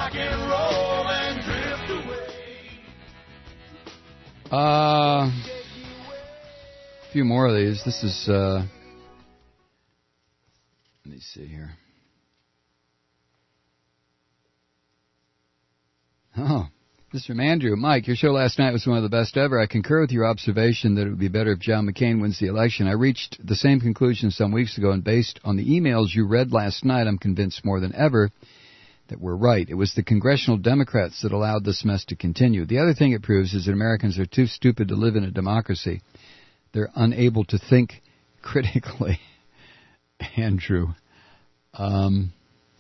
Uh, a few more of these. This is, uh, let me see here. Oh, this is from Andrew. Mike, your show last night was one of the best ever. I concur with your observation that it would be better if John McCain wins the election. I reached the same conclusion some weeks ago, and based on the emails you read last night, I'm convinced more than ever that we're right. It was the congressional Democrats that allowed this mess to continue. The other thing it proves is that Americans are too stupid to live in a democracy. They're unable to think critically. Andrew. Um,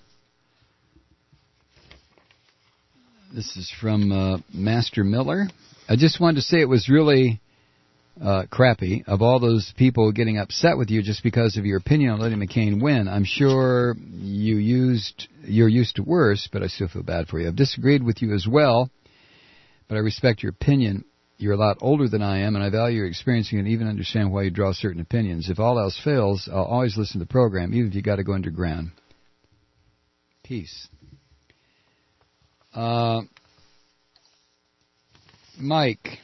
this is from uh, Master Miller. I just wanted to say it was really uh, crappy of all those people getting upset with you just because of your opinion on letting McCain win. I'm sure you used, you're used to worse, but I still feel bad for you. I've disagreed with you as well, but I respect your opinion. You're a lot older than I am, and I value your experience and even understand why you draw certain opinions. If all else fails, I'll always listen to the program, even if you got to go underground. Peace. Uh, Mike.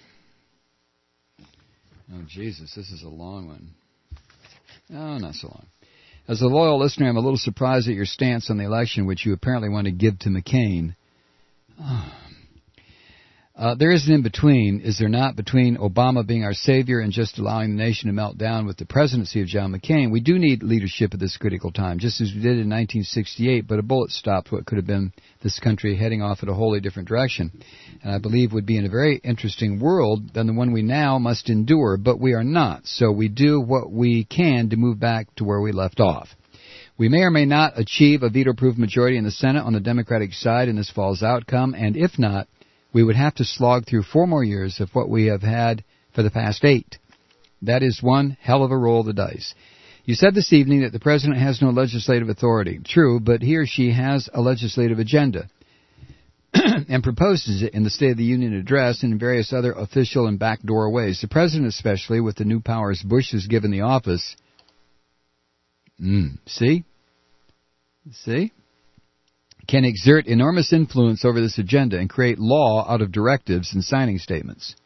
Oh, Jesus, this is a long one. Oh, not so long. As a loyal listener, I'm a little surprised at your stance on the election, which you apparently want to give to McCain. Oh. Uh, there is an in-between, is there not, between Obama being our savior and just allowing the nation to melt down with the presidency of John McCain. We do need leadership at this critical time, just as we did in nineteen sixty-eight, but a bullet stopped what could have been this country heading off in a wholly different direction. And I believe would be in a very interesting world than the one we now must endure, but we are not. So we do what we can to move back to where we left off. We may or may not achieve a veto-proof majority in the Senate on the Democratic side in this fall's outcome, and if not, we would have to slog through four more years of what we have had for the past eight. That is one hell of a roll of the dice. You said this evening that the President has no legislative authority. True, but he or she has a legislative agenda and proposes it in the State of the Union address and in various other official and backdoor ways. The President, especially with the new powers Bush has given the office. Mm, see? See? Can exert enormous influence over this agenda and create law out of directives and signing statements.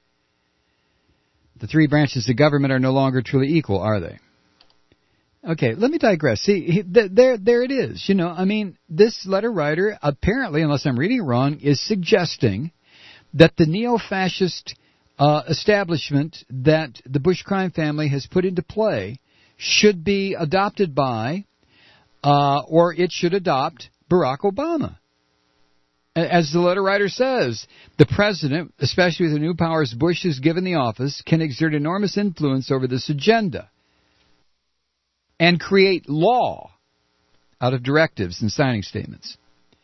The three branches of government are no longer truly equal, are they? Okay, let me digress. See, there, there it is. You know, I mean, this letter writer apparently, unless I'm reading it wrong, is suggesting that the neo-fascist uh, establishment that the Bush crime family has put into play should be adopted by, uh, or it should adopt, Barack Obama. As the letter writer says, the president, especially with the new powers Bush has given the office, can exert enormous influence over this agenda and create law out of directives and signing statements.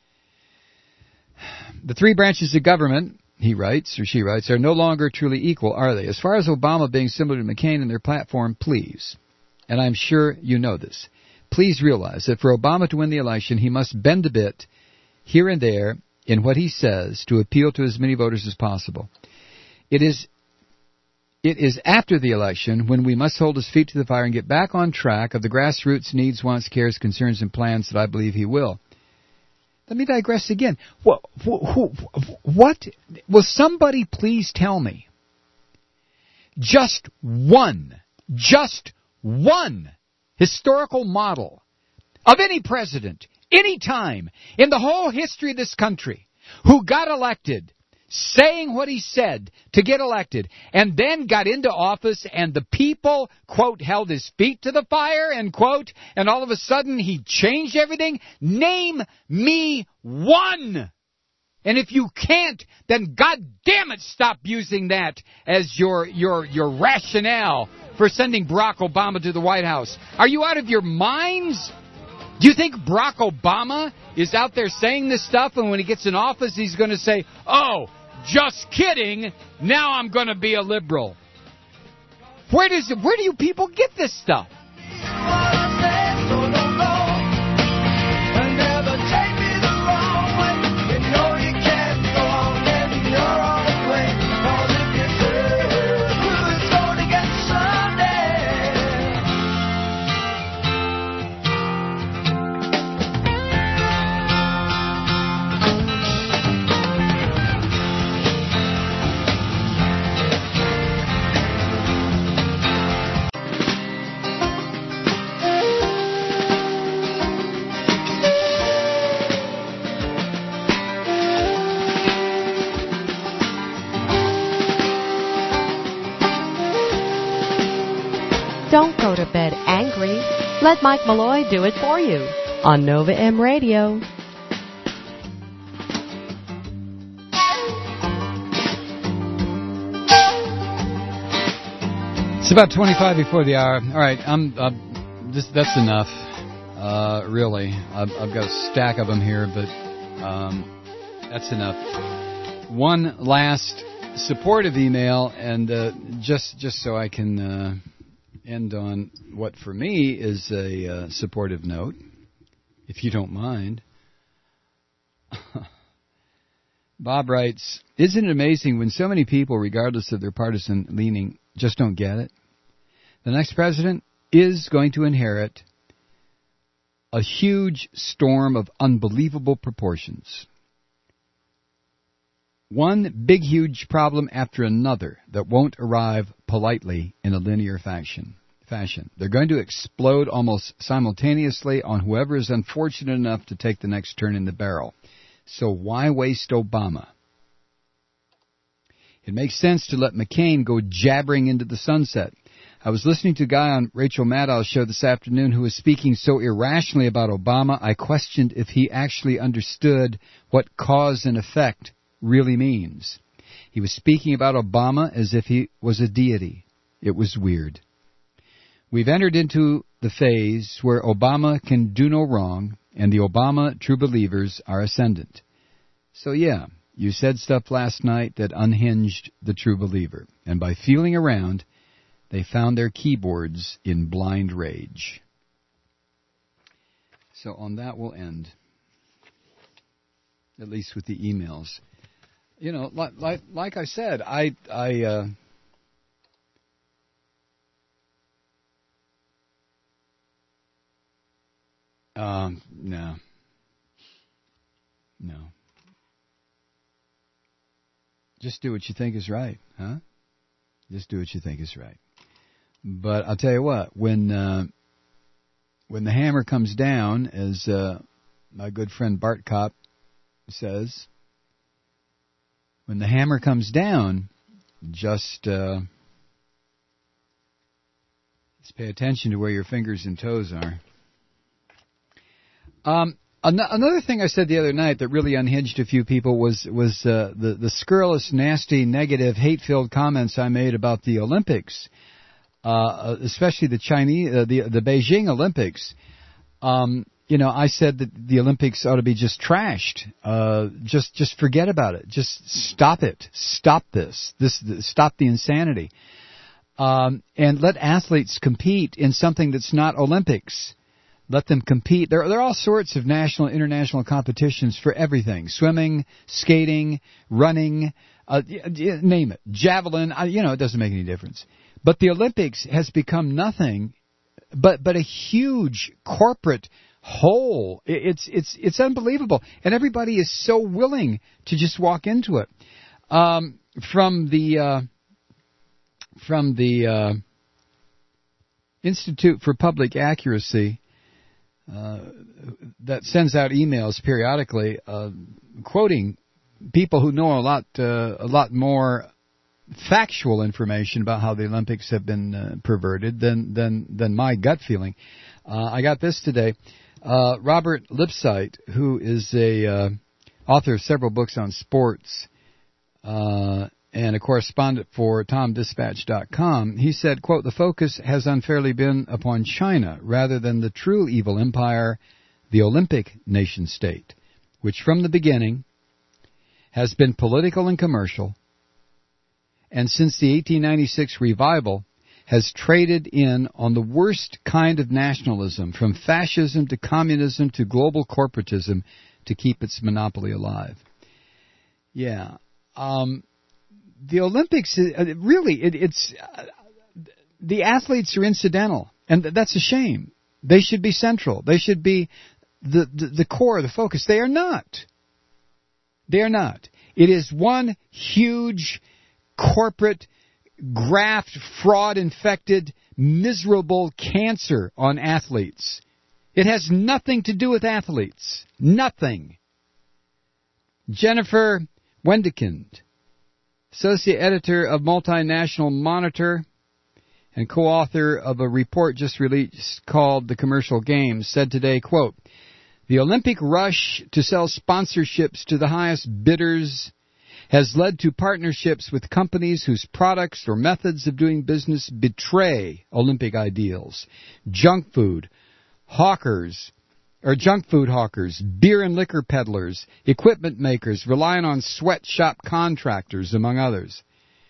The three branches of government, he writes, or she writes, are no longer truly equal, are they? As far as Obama being similar to McCain in their platform, please, and I'm sure you know this, please realize that for Obama to win the election, he must bend a bit here and there in what he says to appeal to as many voters as possible. It is it is after the election when we must hold his feet to the fire and get back on track of the grassroots needs, wants, cares, concerns, and plans that I believe he will. Let me digress again. What, what will somebody please tell me? Just one, just one historical model of any president, any time, in the whole history of this country, who got elected, saying what he said to get elected, and then got into office and the people, quote, held his feet to the fire, end quote, and all of a sudden he changed everything. Name me one. And if you can't, then God damn it, stop using that as your your your rationale for sending Barack Obama to the White House. Are you out of your minds? Do you think Barack Obama is out there saying this stuff, and when he gets in office he's going to say, oh, just kidding, now I'm going to be a liberal? Where does where do you people get this stuff? Let Mike Malloy do it for you on Nova M Radio. It's about twenty-five before the hour. All right, I'm. Uh, this, that's enough. Uh, really, I've, I've got a stack of them here, but um, that's enough. One last supportive email, and uh, just just so I can uh, end on what for me is a uh, supportive note, if you don't mind. Bob writes, "Isn't it amazing when so many people, regardless of their partisan leaning, just don't get it? The next president is going to inherit a huge storm of unbelievable proportions. One big, huge problem after another that won't arrive politely in a linear fashion. Fashion. They're going to explode almost simultaneously on whoever is unfortunate enough to take the next turn in the barrel. So why waste Obama? It makes sense to let McCain go jabbering into the sunset. I was listening to a guy on Rachel Maddow's show this afternoon who was speaking so irrationally about Obama, I questioned if he actually understood what cause and effect really means. He was speaking about Obama as if he was a deity. It was weird. We've entered into the phase where Obama can do no wrong, and the Obama true believers are ascendant. So yeah, you said stuff last night that unhinged the true believer, and by feeling around, they found their keyboards in blind rage." So on that we'll end, at least with the emails. You know, like like, like I said, I I uh, um no no. Just do what you think is right, huh? Just do what you think is right. But I'll tell you what, when uh, when the hammer comes down, as uh, my good friend Bart Kopp says, when the hammer comes down, just, uh, just pay attention to where your fingers and toes are. Um, an- another thing I said the other night that really unhinged a few people was was uh, the the scurrilous, nasty, negative, hate-filled comments I made about the Olympics. Uh, especially the Chinese, uh, the the Beijing Olympics. Um, you know, I said that the Olympics ought to be just trashed. Uh, just just forget about it. Just stop it. Stop this. This, this stop the insanity. Um, and let athletes compete in something that's not Olympics. Let them compete. There, there are all sorts of national, international competitions for everything: swimming, skating, running, uh, name it, javelin. Uh, you know, it doesn't make any difference. But the Olympics has become nothing but but a huge corporate whole. It's it's it's unbelievable, and everybody is so willing to just walk into it. Um, from the uh, from the uh, Institute for Public Accuracy, uh, that sends out emails periodically, uh, quoting people who know a lot uh, a lot more factual information about how the Olympics have been uh, perverted than than than my gut feeling. Uh, I got this today. Uh, Robert Lipsyte, who is a uh, author of several books on sports uh, and a correspondent for Tom Dispatch dot com, he said, quote, "The focus has unfairly been upon China rather than the true evil empire, the Olympic nation state, which from the beginning has been political and commercial, and since the eighteen ninety-six revival has traded in on the worst kind of nationalism, from fascism to communism to global corporatism, to keep its monopoly alive." Yeah. Um, the Olympics, uh, really, it, it's uh, the athletes are incidental, and that's a shame. They should be central. They should be the, the, the core, the focus. They are not. They are not. It is one huge corporate, graft, fraud-infected, miserable cancer on athletes. It has nothing to do with athletes. Nothing. Jennifer Wendekind, associate editor of Multinational Monitor, and co-author of a report just released called The Commercial Games, said today, quote, "The Olympic rush to sell sponsorships to the highest bidders has led to partnerships with companies whose products or methods of doing business betray Olympic ideals. Junk food, hawkers, or junk food hawkers, beer and liquor peddlers, equipment makers relying on sweatshop contractors, among others."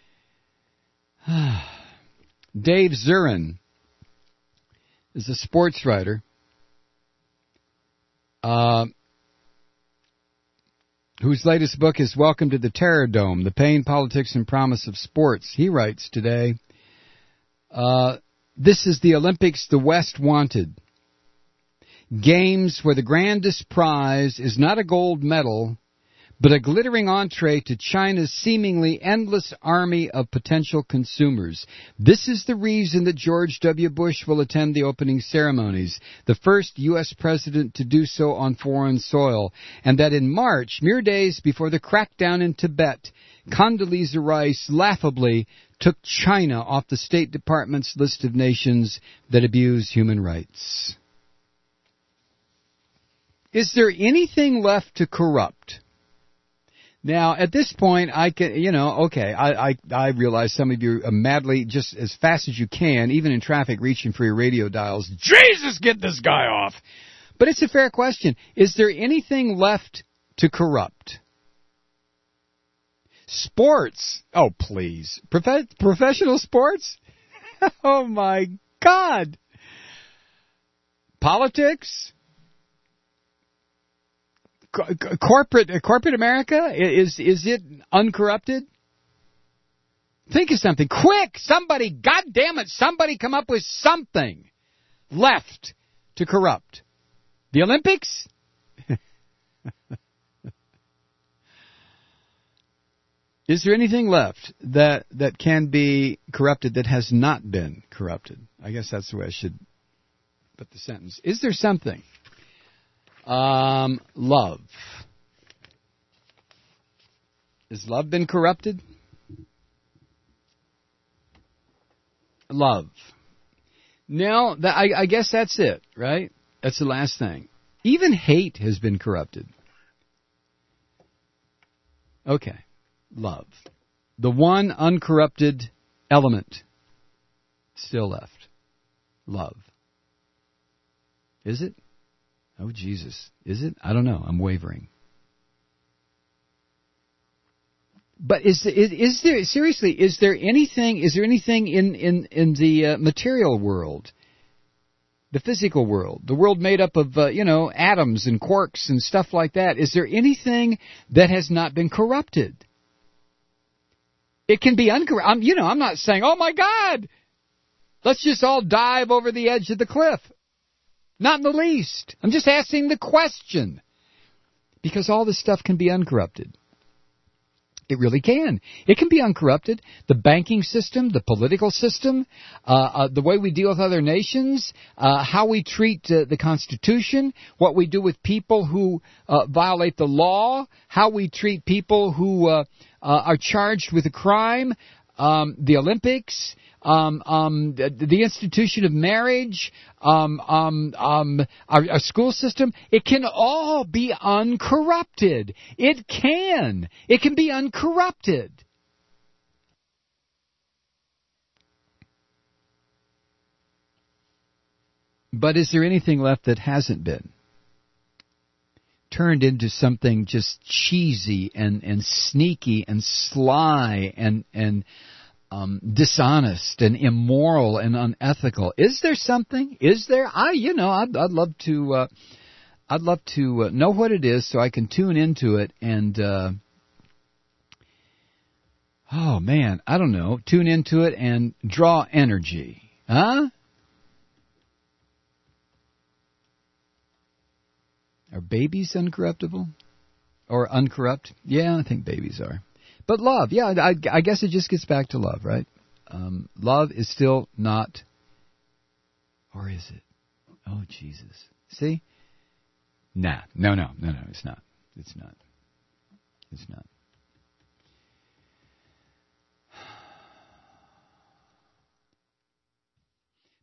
Dave Zurin is a sports writer uh, whose latest book is Welcome to the Terror Dome, The Pain, Politics, and Promise of Sports. He writes today, uh, "This is the Olympics the West wanted. Games where the grandest prize is not a gold medal, but a glittering entree to China's seemingly endless army of potential consumers. This is the reason that George W. Bush will attend the opening ceremonies, the first U S president to do so on foreign soil, and that in March, mere days before the crackdown in Tibet, Condoleezza Rice laughably took China off the State Department's list of nations that abuse human rights." Is there anything left to corrupt? Now, at this point, I can, you know, okay, I, I, I realize some of you are madly, just as fast as you can, even in traffic, reaching for your radio dials. Jesus, get this guy off! But it's a fair question. Is there anything left to corrupt? Sports? Oh, please. Profe- professional sports? Oh, my God. Politics? Corporate corporate America, is is it uncorrupted? Think of something. Quick! Somebody, God damn it, somebody come up with something left to corrupt. The Olympics? Is there anything left that, that can be corrupted that has not been corrupted? I guess that's the way I should put the sentence. Is there something? Um, love. Has love been corrupted? Love. No, that, I, I guess that's it, right? That's the last thing. Even hate has been corrupted. Okay. Love. The one uncorrupted element still left. Love. Is it? Oh, Jesus. Is it? I don't know. I'm wavering. But is, is, is there, seriously, is there anything, is there anything in, in, in the uh, material world, the physical world, the world made up of, uh, you know, atoms and quarks and stuff like that, is there anything that has not been corrupted? It can be uncorrupted. You know, I'm not saying, oh my God, let's just all dive over the edge of the cliff. Not in the least. I'm just asking the question. Because all this stuff can be uncorrupted. It really can. It can be uncorrupted. The banking system, the political system, uh, uh, the way we deal with other nations, uh, how we treat uh, the Constitution, what we do with people who uh, violate the law, how we treat people who uh, uh, are charged with a crime, um, the Olympics, Um, um, the, the institution of marriage, um, um, um, our, our school system, it can all be uncorrupted. It can. It can be uncorrupted. But is there anything left that hasn't been turned into something just cheesy and, and sneaky and sly and, and Um, dishonest and immoral and unethical? Is there something? Is there? I, you know, I'd, I'd love to. Uh, I'd love to uh, know what it is so I can tune into it and. Uh, oh man, I don't know. Tune into it and draw energy, huh? Are babies uncorruptible or uncorrupt? Yeah, I think babies are. But love, yeah, I, I guess it just gets back to love, right? Um, love is still not, or is it? Oh, Jesus. See? Nah, no, no, no, no, it's not. It's not. It's not.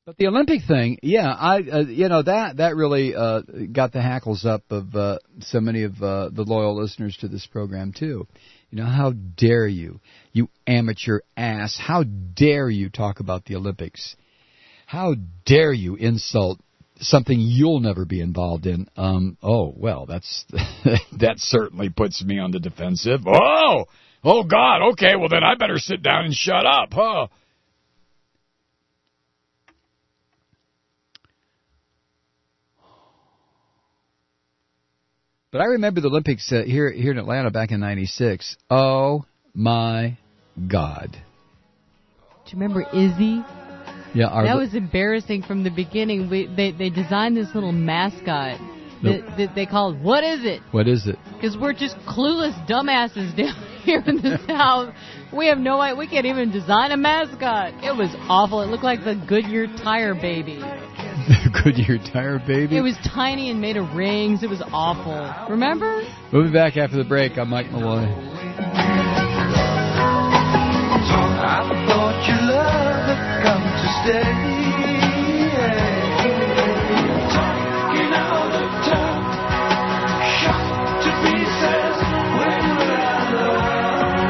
But the Olympic thing, yeah, I uh, you know that that really uh, got the hackles up of uh, so many of uh, the loyal listeners to this program too. You know, how dare you, you amateur ass? How dare you talk about the Olympics? How dare you insult something you'll never be involved in? Um, oh well, that's that certainly puts me on the defensive. Oh, oh God. Okay, well then I better sit down and shut up, huh? But I remember the Olympics uh, here here in Atlanta back in ninety-six. Oh, my God. Do you remember Izzy? Yeah, our that was embarrassing from the beginning. We, they, they designed this little mascot nope. that, that they called, what is it? What is it? Because we're just clueless dumbasses down here in the South. We have no idea. We can't even design a mascot. It was awful. It looked like the Goodyear Tire Baby. The Goodyear Tire Baby? It was tiny and made of rings. It was awful. Remember? We'll be back after the break. I'm Mike Malloy. I thought your love had come to stay. Talking out of town, shot to pieces when we're alone.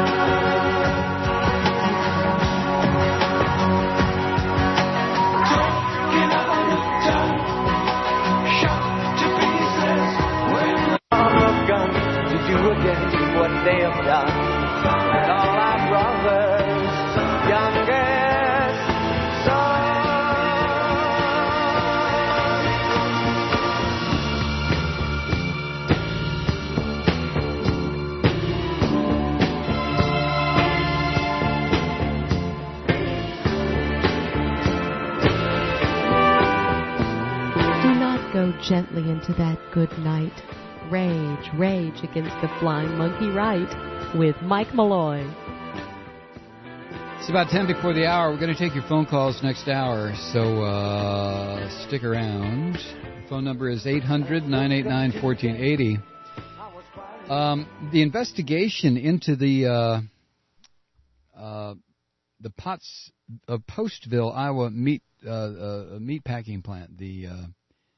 Talking out of town, shot to pieces when we're alone. Gun to do against what they have done, and all our brothers. Go gently into that good night. Rage, rage against the flying monkey right with Mike Malloy. It's about ten before the hour. We're going to take your phone calls next hour, so uh, stick around. The phone number is eight hundred, nine eight nine, one four eight zero. Um, the investigation into the uh, uh, the Potts of Postville, Iowa meat uh, uh, meat packing plant. The uh,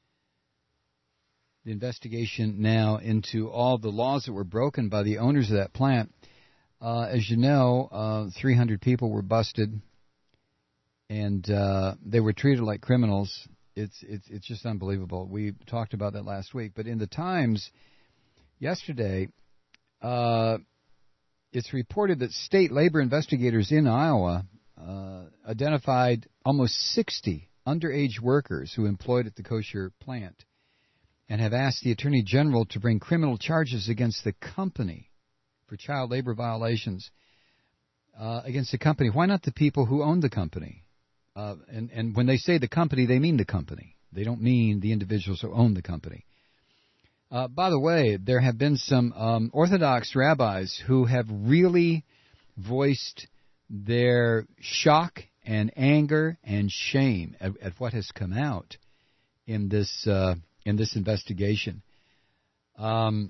The investigation now into all the laws that were broken by the owners of that plant. Uh, as you know, uh, three hundred people were busted, and uh, they were treated like criminals. It's it's it's just unbelievable. We talked about that last week. But in the Times yesterday, uh, it's reported that state labor investigators in Iowa uh, identified almost sixty underage workers who employed at the kosher plant, and have asked the Attorney General to bring criminal charges against the company for child labor violations uh, against the company. Why not the people who own the company? Uh, and, and when they say the company, they mean the company. They don't mean the individuals who own the company. Uh, by the way, there have been some um, Orthodox rabbis who have really voiced their shock and anger and shame at, at what has come out in this uh, in this investigation. Um,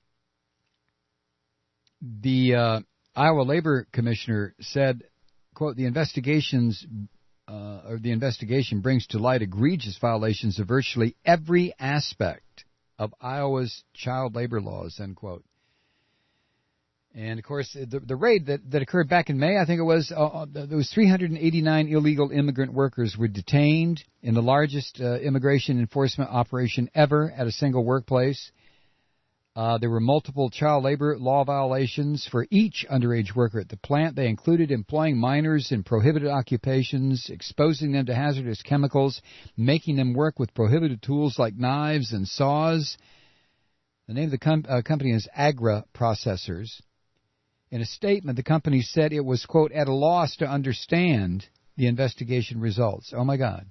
the uh, Iowa Labor Commissioner said, quote, the investigations uh, or the investigation brings to light egregious violations of virtually every aspect of Iowa's child labor laws, end quote. And, of course, the, the raid that, that occurred back in May, I think it was, uh, there was three hundred eighty-nine illegal immigrant workers were detained in the largest uh, immigration enforcement operation ever at a single workplace. Uh, there were multiple child labor law violations for each underage worker at the plant. They included employing minors in prohibited occupations, exposing them to hazardous chemicals, making them work with prohibited tools like knives and saws. The name of the com- uh, company is Agra Processors. In a statement, the company said it was, quote, at a loss to understand the investigation results. Oh, my God.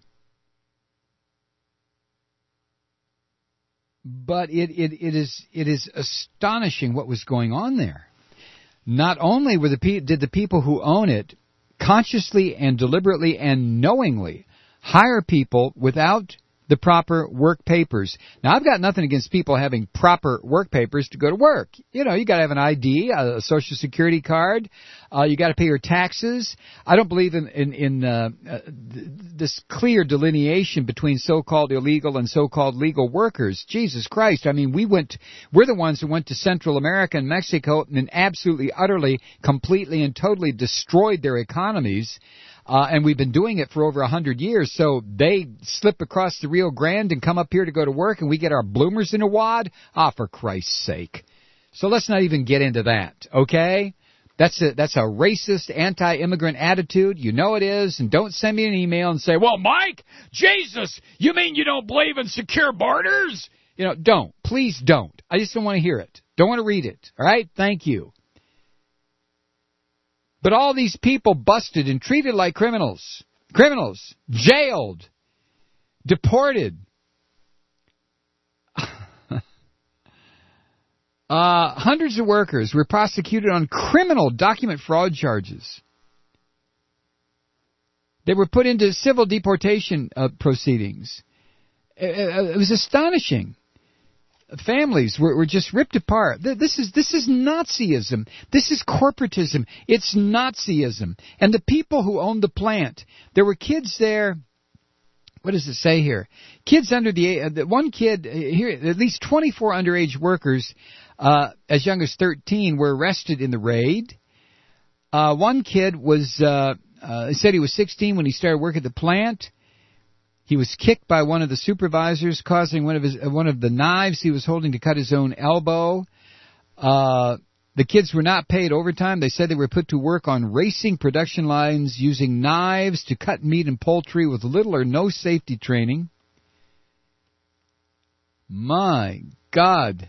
But it, it, it is it is astonishing what was going on there. Not only were the pe- did the people who own it consciously and deliberately and knowingly hire people without the proper work papers. Now, I've got nothing against people having proper work papers to go to work. You know, you got to have an I D, a Social Security card. Uh, you got to pay your taxes. I don't believe in in, in uh, uh, th- this clear delineation between so-called illegal and so-called legal workers. Jesus Christ! I mean, we went. We're the ones who went to Central America and Mexico and absolutely, utterly, completely, and totally destroyed their economies. Uh, and we've been doing it for over a hundred years. So they slip across the Rio Grande and come up here to go to work, and we get our bloomers in a wad. Ah, for Christ's sake! So let's not even get into that, okay? That's a, that's a racist, anti-immigrant attitude. You know it is. And don't send me an email and say, well, Mike, Jesus, you mean you don't believe in secure borders? You know, don't. Please don't. I just don't want to hear it. Don't want to read it. All right? Thank you. But all these people busted and treated like criminals. Criminals. Jailed. Deported. Uh, hundreds of workers were prosecuted on criminal document fraud charges. They were put into civil deportation uh, proceedings. It, it was astonishing. Families were, were just ripped apart. This is this is Nazism. This is corporatism. It's Nazism. And the people who owned the plant, there were kids there. What does it say here? Kids under the uh, one kid here, at least twenty-four underage workers. Uh, as young as thirteen, were arrested in the raid. Uh, one kid was, uh, uh, said he was sixteen when he started work at the plant. He was kicked by one of the supervisors, causing one of his, uh, one of the knives he was holding to cut his own elbow. Uh, the kids were not paid overtime. They said they were put to work on racing production lines using knives to cut meat and poultry with little or no safety training. My God.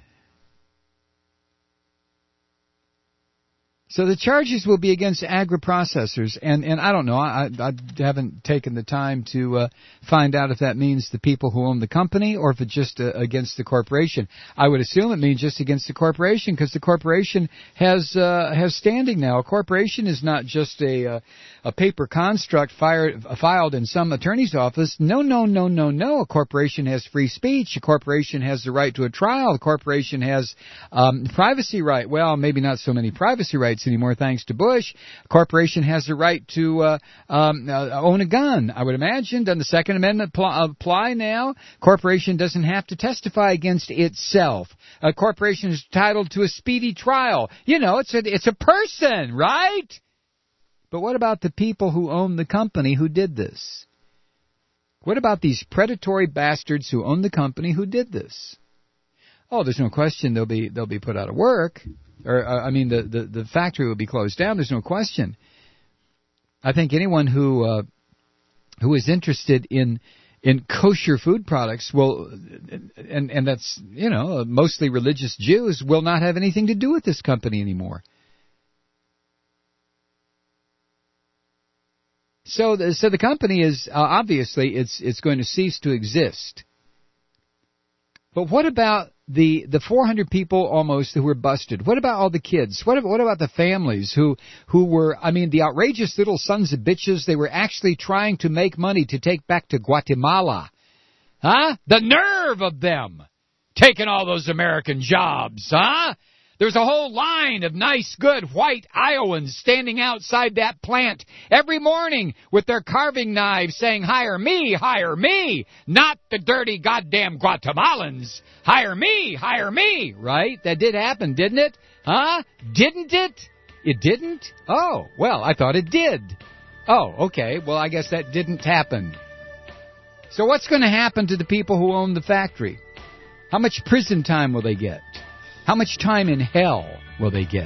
So the charges will be against agri-processors, and, and I don't know, I, I haven't taken the time to uh, find out if that means the people who own the company or if it's just uh, against the corporation. I would assume it means just against the corporation because the corporation has uh, has standing now. A corporation is not just a uh, a paper construct fired, filed in some attorney's office. No, no, no, no, no. A corporation has free speech. A corporation has the right to a trial. A corporation has um, privacy right. Well, maybe not so many privacy rights anymore, thanks to Bush. A corporation has the right to uh, um, uh, own a gun, I would imagine. Doesn't the Second Amendment pl- apply now? Corporation doesn't have to testify against itself. A corporation is entitled to a speedy trial. You know, it's a, it's a person, right? But what about the people who own the company who did this? What about these predatory bastards who own the company who did this? Oh, there's no question they'll be they'll be put out of work. Or, uh, I mean, the, the, the factory will be closed down. There's no question. I think anyone who uh, who is interested in in kosher food products will, and and that's, you know, mostly religious Jews, will not have anything to do with this company anymore. So the, so the company is uh, obviously it's it's going to cease to exist. But what about the the four hundred people almost who were busted? What about all the kids? What what about the families who who were, I mean, the outrageous little sons of bitches? They were actually trying to make money to take back to Guatemala. Huh? The nerve of them taking all those American jobs, huh? There's a whole line of nice, good, white Iowans standing outside that plant every morning with their carving knives saying, hire me, hire me, not the dirty goddamn Guatemalans. Hire me, hire me, right? That did happen, didn't it? Huh? Didn't it? It didn't? Oh, well, I thought it did. Oh, okay, well, I guess that didn't happen. So what's going to happen to the people who own the factory? How much prison time will they get? How much time in hell will they get?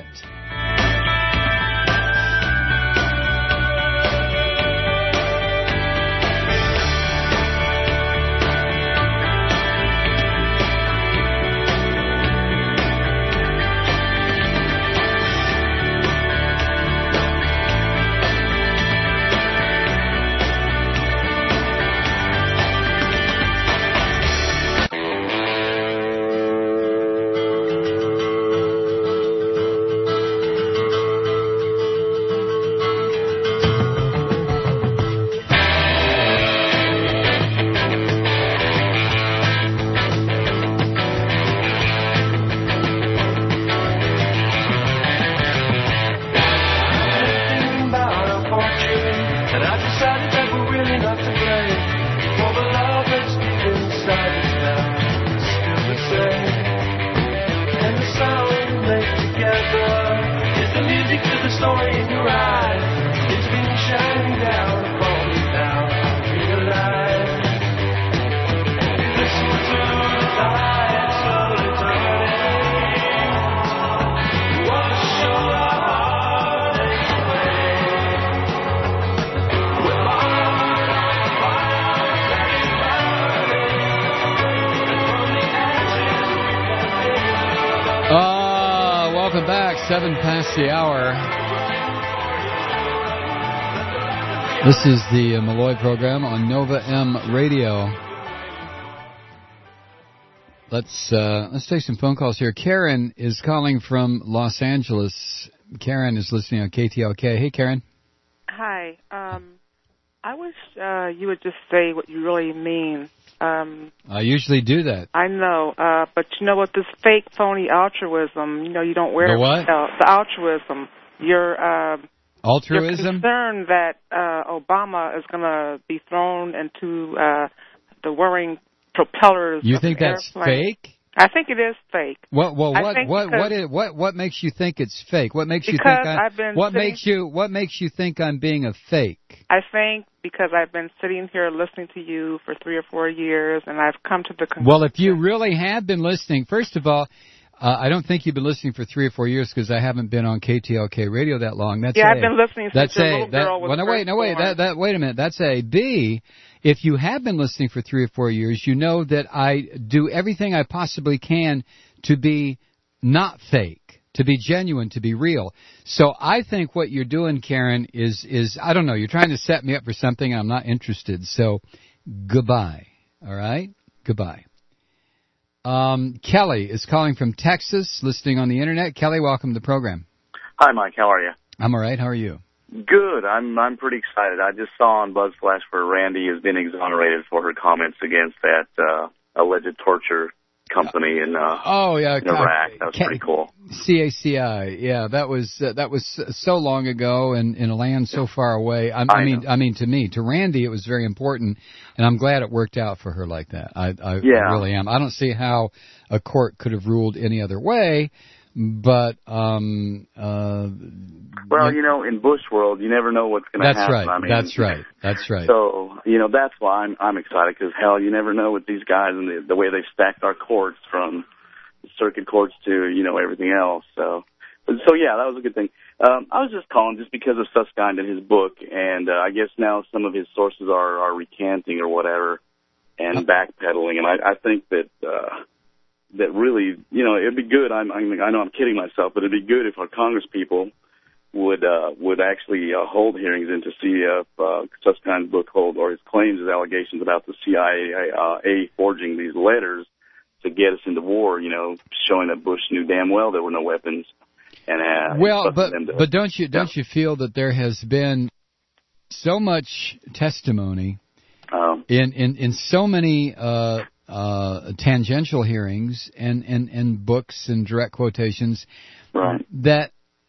only in your eyes. It's been shining down upon me now. I realize. Listen to the light slowly turning. Wash your heartaches away. With my heart on fire, steady burning. And from the ashes we can live. Ah, welcome back. Seven past the hour. This is the uh, Malloy program on Nova M Radio. Let's uh, let's take some phone calls here. Karen is calling from Los Angeles. Karen is listening on K T L K. Hey, Karen. Hi. Um, I wish uh, you would just say what you really mean. Um, I usually do that. I know, uh, but you know what? This fake, phony altruism. You know, you don't wear The what? Uh, the altruism. You're uh, Altruism? You're concerned that uh, Obama is going to be thrown into uh, the whirring propellers. You of think an that's airplane. fake? I think it is fake. What? Well, I what? think What? because- What, is, what? What makes you think it's fake? What makes you think? Because I, I've been what sitting- makes you? What makes you think I'm being a fake? I think because I've been sitting here listening to you for three or four years, and I've come to the conclusion. Well, if you really have been listening, first of all, uh, I don't think you've been listening for three or four years because I haven't been on K T L K radio that long. That's yeah, A. I've been listening since That's a A. little That, girl was well, no, wait, no, wait, first that, that, wait a minute. That's A. B, if you have been listening for three or four years, you know that I do everything I possibly can to be not fake, to be genuine, to be real. So I think what you're doing, Karen, is, is I don't know, you're trying to set me up for something I'm not interested. So goodbye, all right? Goodbye. Um, Kelly is calling from Texas, listening on the Internet. Kelly, welcome to the program. Hi, Mike. How are you? I'm all right. How are you? Good. I'm I'm pretty excited. I just saw on BuzzFlash where Randy has been exonerated for her comments against that uh, alleged torture company in, uh, oh, yeah, in Iraq. That was Ca- pretty cool. C A C I, yeah, that was uh, that was so long ago and in a land so far away. I, I, I mean, know. I mean, to me, to Randy, it was very important, and I'm glad it worked out for her like that. I, I, Yeah. I really am. I don't see how a court could have ruled any other way, but um, uh, Well, you know, in Bush world, you never know what's going to that's happen. right. I mean, that's right. That's right. So, you know, that's why I'm I'm excited because hell, you never know with these guys and the, the way they've stacked our courts from circuit courts to you know everything else. So, but, so yeah, that was a good thing. Um, I was just calling just because of Susskind and his book, and uh, I guess now some of his sources are are recanting or whatever and backpedaling, and I, I think that. Uh, That really, you know, it'd be good. I'm, I, mean, I know I'm kidding myself, but it'd be good if our Congress people would uh, would actually uh, hold hearings in to see if uh, Susskind's book hold or his claims, his allegations about the C I A uh, A forging these letters to get us into war. You know, showing that Bush knew damn well there were no weapons. And uh, well, but them to, but don't you don't yeah. you feel that there has been so much testimony um, in in in so many. Uh, Uh, tangential hearings and, and, and books and direct quotations right. that,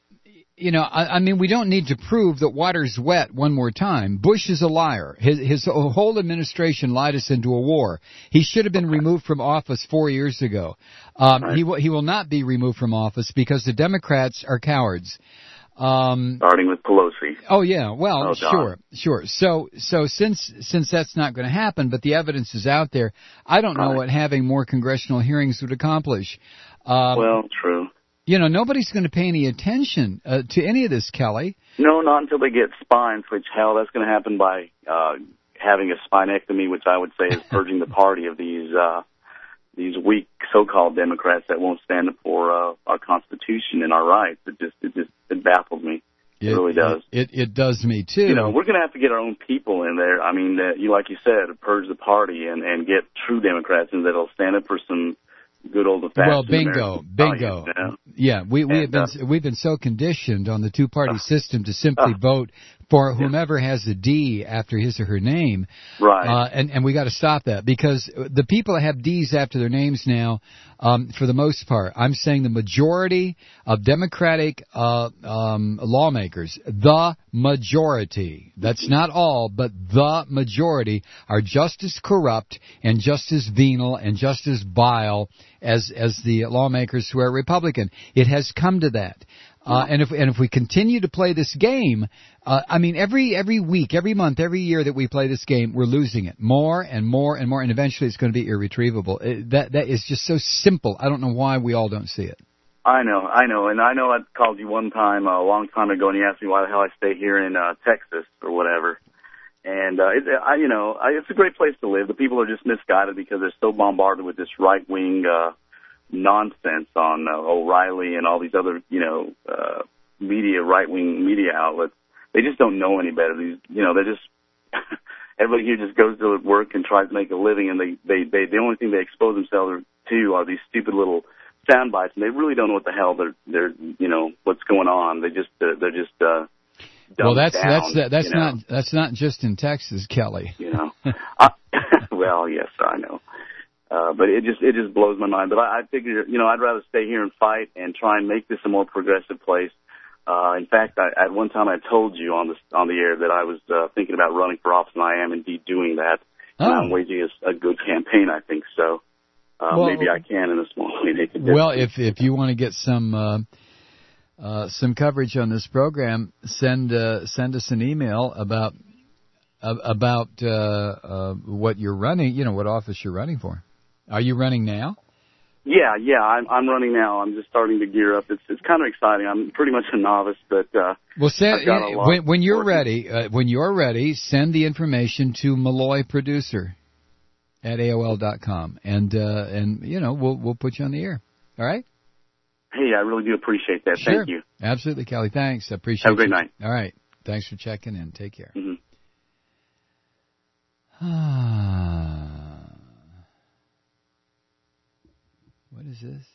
you know, I, I mean, we don't need to prove that water's wet one more time. Bush is a liar. His, his whole administration lied us into a war. He should have been removed from office four years ago. Um, right. He will, he will not be removed from office because the Democrats are cowards. Um, Starting with Pelosi. Oh yeah, well, Oh, sure, sure. So, so since since that's not going to happen, but the evidence is out there, I don't know Right. what having more congressional hearings would accomplish. Um, Well, true. you know, nobody's going to pay any attention uh, to any of this, Kelly. No, not until they get spines, which, hell, that's going to happen by uh, having a spinectomy, which I would say is purging the party of these uh, these weak so-called Democrats that won't stand up for uh, our Constitution and our rights. It just, it just, it baffles me. It, it really does. It, it it does me too. You know, we're going to have to get our own people in there. I mean, uh, you like you said, purge the party and and get true Democrats in that'll stand up for some good old-fashioned. Well, bingo, American bingo. values, you know? Yeah, we we And, have been uh, we've been so conditioned on the two-party uh, system to simply uh, vote for whomever has a D after his or her name. Right. Uh, and and we got to stop that because the people that have D's after their names now, um, for the most part, I'm saying the majority of Democratic uh, um, lawmakers, the majority, that's not all, but the majority are just as corrupt and just as venal and just as vile as as the lawmakers who are Republican. It has come to that. Uh, and if and if we continue to play this game, uh, I mean, every every week, every month, every year that we play this game, we're losing it more and more and more, and eventually it's going to be irretrievable. It, that that is just so simple. I don't know why we all don't see it. I know, I know, and I know I called you one time uh, a long time ago, and you asked me why the hell I stay here in uh, Texas or whatever. And uh, it, I, you know, I, it's a great place to live. The people are just misguided because they're so bombarded with this right wing uh, nonsense on uh, O'Reilly and all these other, you know, uh, media, right wing media outlets. They just don't know any better. These, you know, they're just everybody here just goes to work and tries to make a living, and they, they, they the only thing they expose themselves to are these stupid little sound bites, and they really don't know what the hell they're they're you know what's going on. They just uh, they're just. Uh, Well, that's down, that's that, that's you know? not that's not just in Texas, Kelly. You know, I, well, yes, I know, uh, but it just it just blows my mind. But I, I figure, you know, I'd rather stay here and fight and try and make this a more progressive place. Uh, in fact, I, at one time I told you on the on the air that I was uh, thinking about running for office, and I am indeed doing that. Oh. And I'm waging a, a good campaign, I think so. Uh, well, maybe I can in a small way make a difference. Well, if if you want to get some. Uh, Uh, some coverage on this program, send uh, send us an email about uh, about uh, uh, what you're running. You know, what office you're running for. Are you running now? Yeah, yeah, I'm I'm running now. I'm just starting to gear up. It's it's kind of exciting. I'm pretty much a novice, but uh, well, send, I've got a lot when when you're working. ready. Uh, when you're ready, send the information to Malloy Producer at A O L dot com, and uh, and you know we'll we'll put you on the air. All right. Hey, I really do appreciate that. Sure. Thank you. Absolutely, Kelly. Thanks. I appreciate it. Have a great you. night. All right. Thanks for checking in. Take care. Mm-hmm. What is this?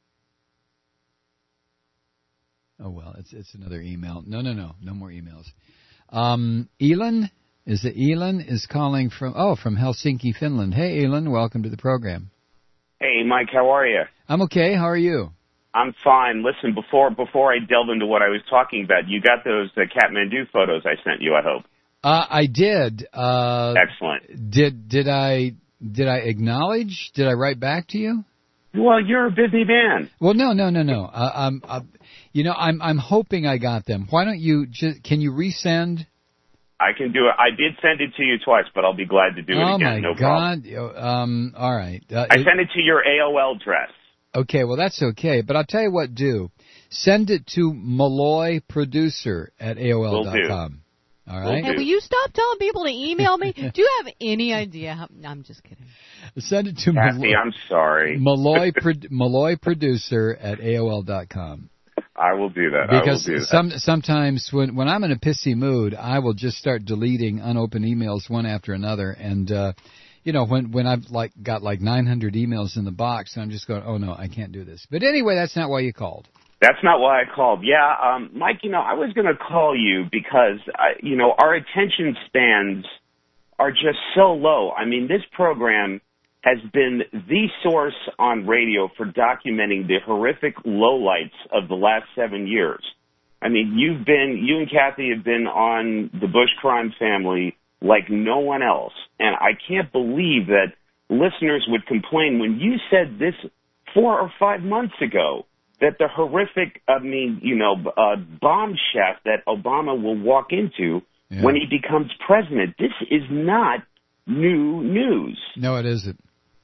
Oh, well, it's it's another email. No, no, no. No more emails. Um, Elon? Is it Elon is calling from, oh, from Helsinki, Finland. Hey, Elon. Welcome to the program. Hey, Mike. How are you? I'm okay. How are you? I'm fine. Listen, before before I delve into what I was talking about, you got those uh, Kathmandu photos I sent you, I hope. Uh, I did. Uh, Excellent. Did did I did I acknowledge? Did I write back to you? Well, you're a busy man. Well, no, no, no, no. Uh, I'm, uh, you know, I'm I'm hoping I got them. Why don't you just? Can you resend? I can do it. I did send it to you twice, but I'll be glad to do it oh again. my No problem. God! Um, all right. Uh, I it, sent it to your A O L address. Okay, well that's okay. But I'll tell you what. Do send it to Malloy Producer at A O L dot com. All right. Hey, will you stop telling people to email me? Do you have any idea how... No, I'm just kidding. Send it to Kathy, Malloy, I'm sorry. Malloy, Pro, Malloy Producer at A O L dot com. I will do that. Because I will do that. some sometimes when when I'm in a pissy mood, I will just start deleting unopened emails one after another, and uh, you know when when I've like got like nine hundred emails in the box, and I'm just going, oh no, I can't do this. But anyway, that's not why you called. That's not why I called. Yeah, um, Mike, you know, I was going to call you because, I, you know, our attention spans are just so low. I mean, this program has been the source on radio for documenting the horrific lowlights of the last seven years. I mean, you've been, you and Kathy have been on the Bush crime family like no one else. And I can't believe that listeners would complain when you said this four or five months ago, that the horrific, I mean, you know, uh, bomb shaft that Obama will walk into yeah. when he becomes president. This is not new news. No, it isn't.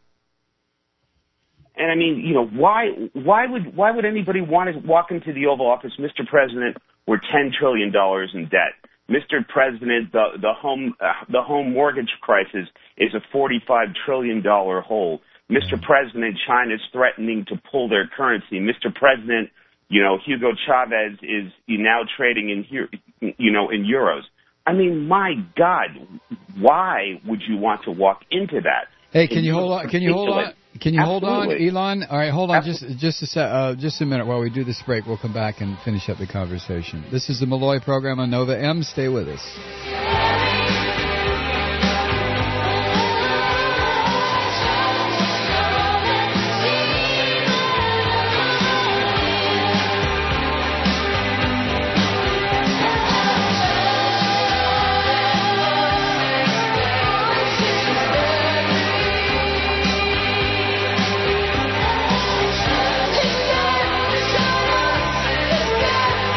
And I mean, you know, why why would why would anybody want to walk into the Oval Office, Mister President, we're ten trillion dollars in debt. Mister President, the the home uh, the home mortgage crisis is a forty-five trillion dollars hole. Mister President, China's threatening to pull their currency. Mister President, you know, Hugo Chavez is now trading in, you know, in euros. I mean, my God, why would you want to walk into that? Hey, can you hold on? Can you hold on? Can you hold on, Absolutely. Elon? All right, hold on just just a sec, uh, just a minute while we do this break. We'll come back and finish up the conversation. This is the Malloy program on Nova M. Stay with us. Yeah.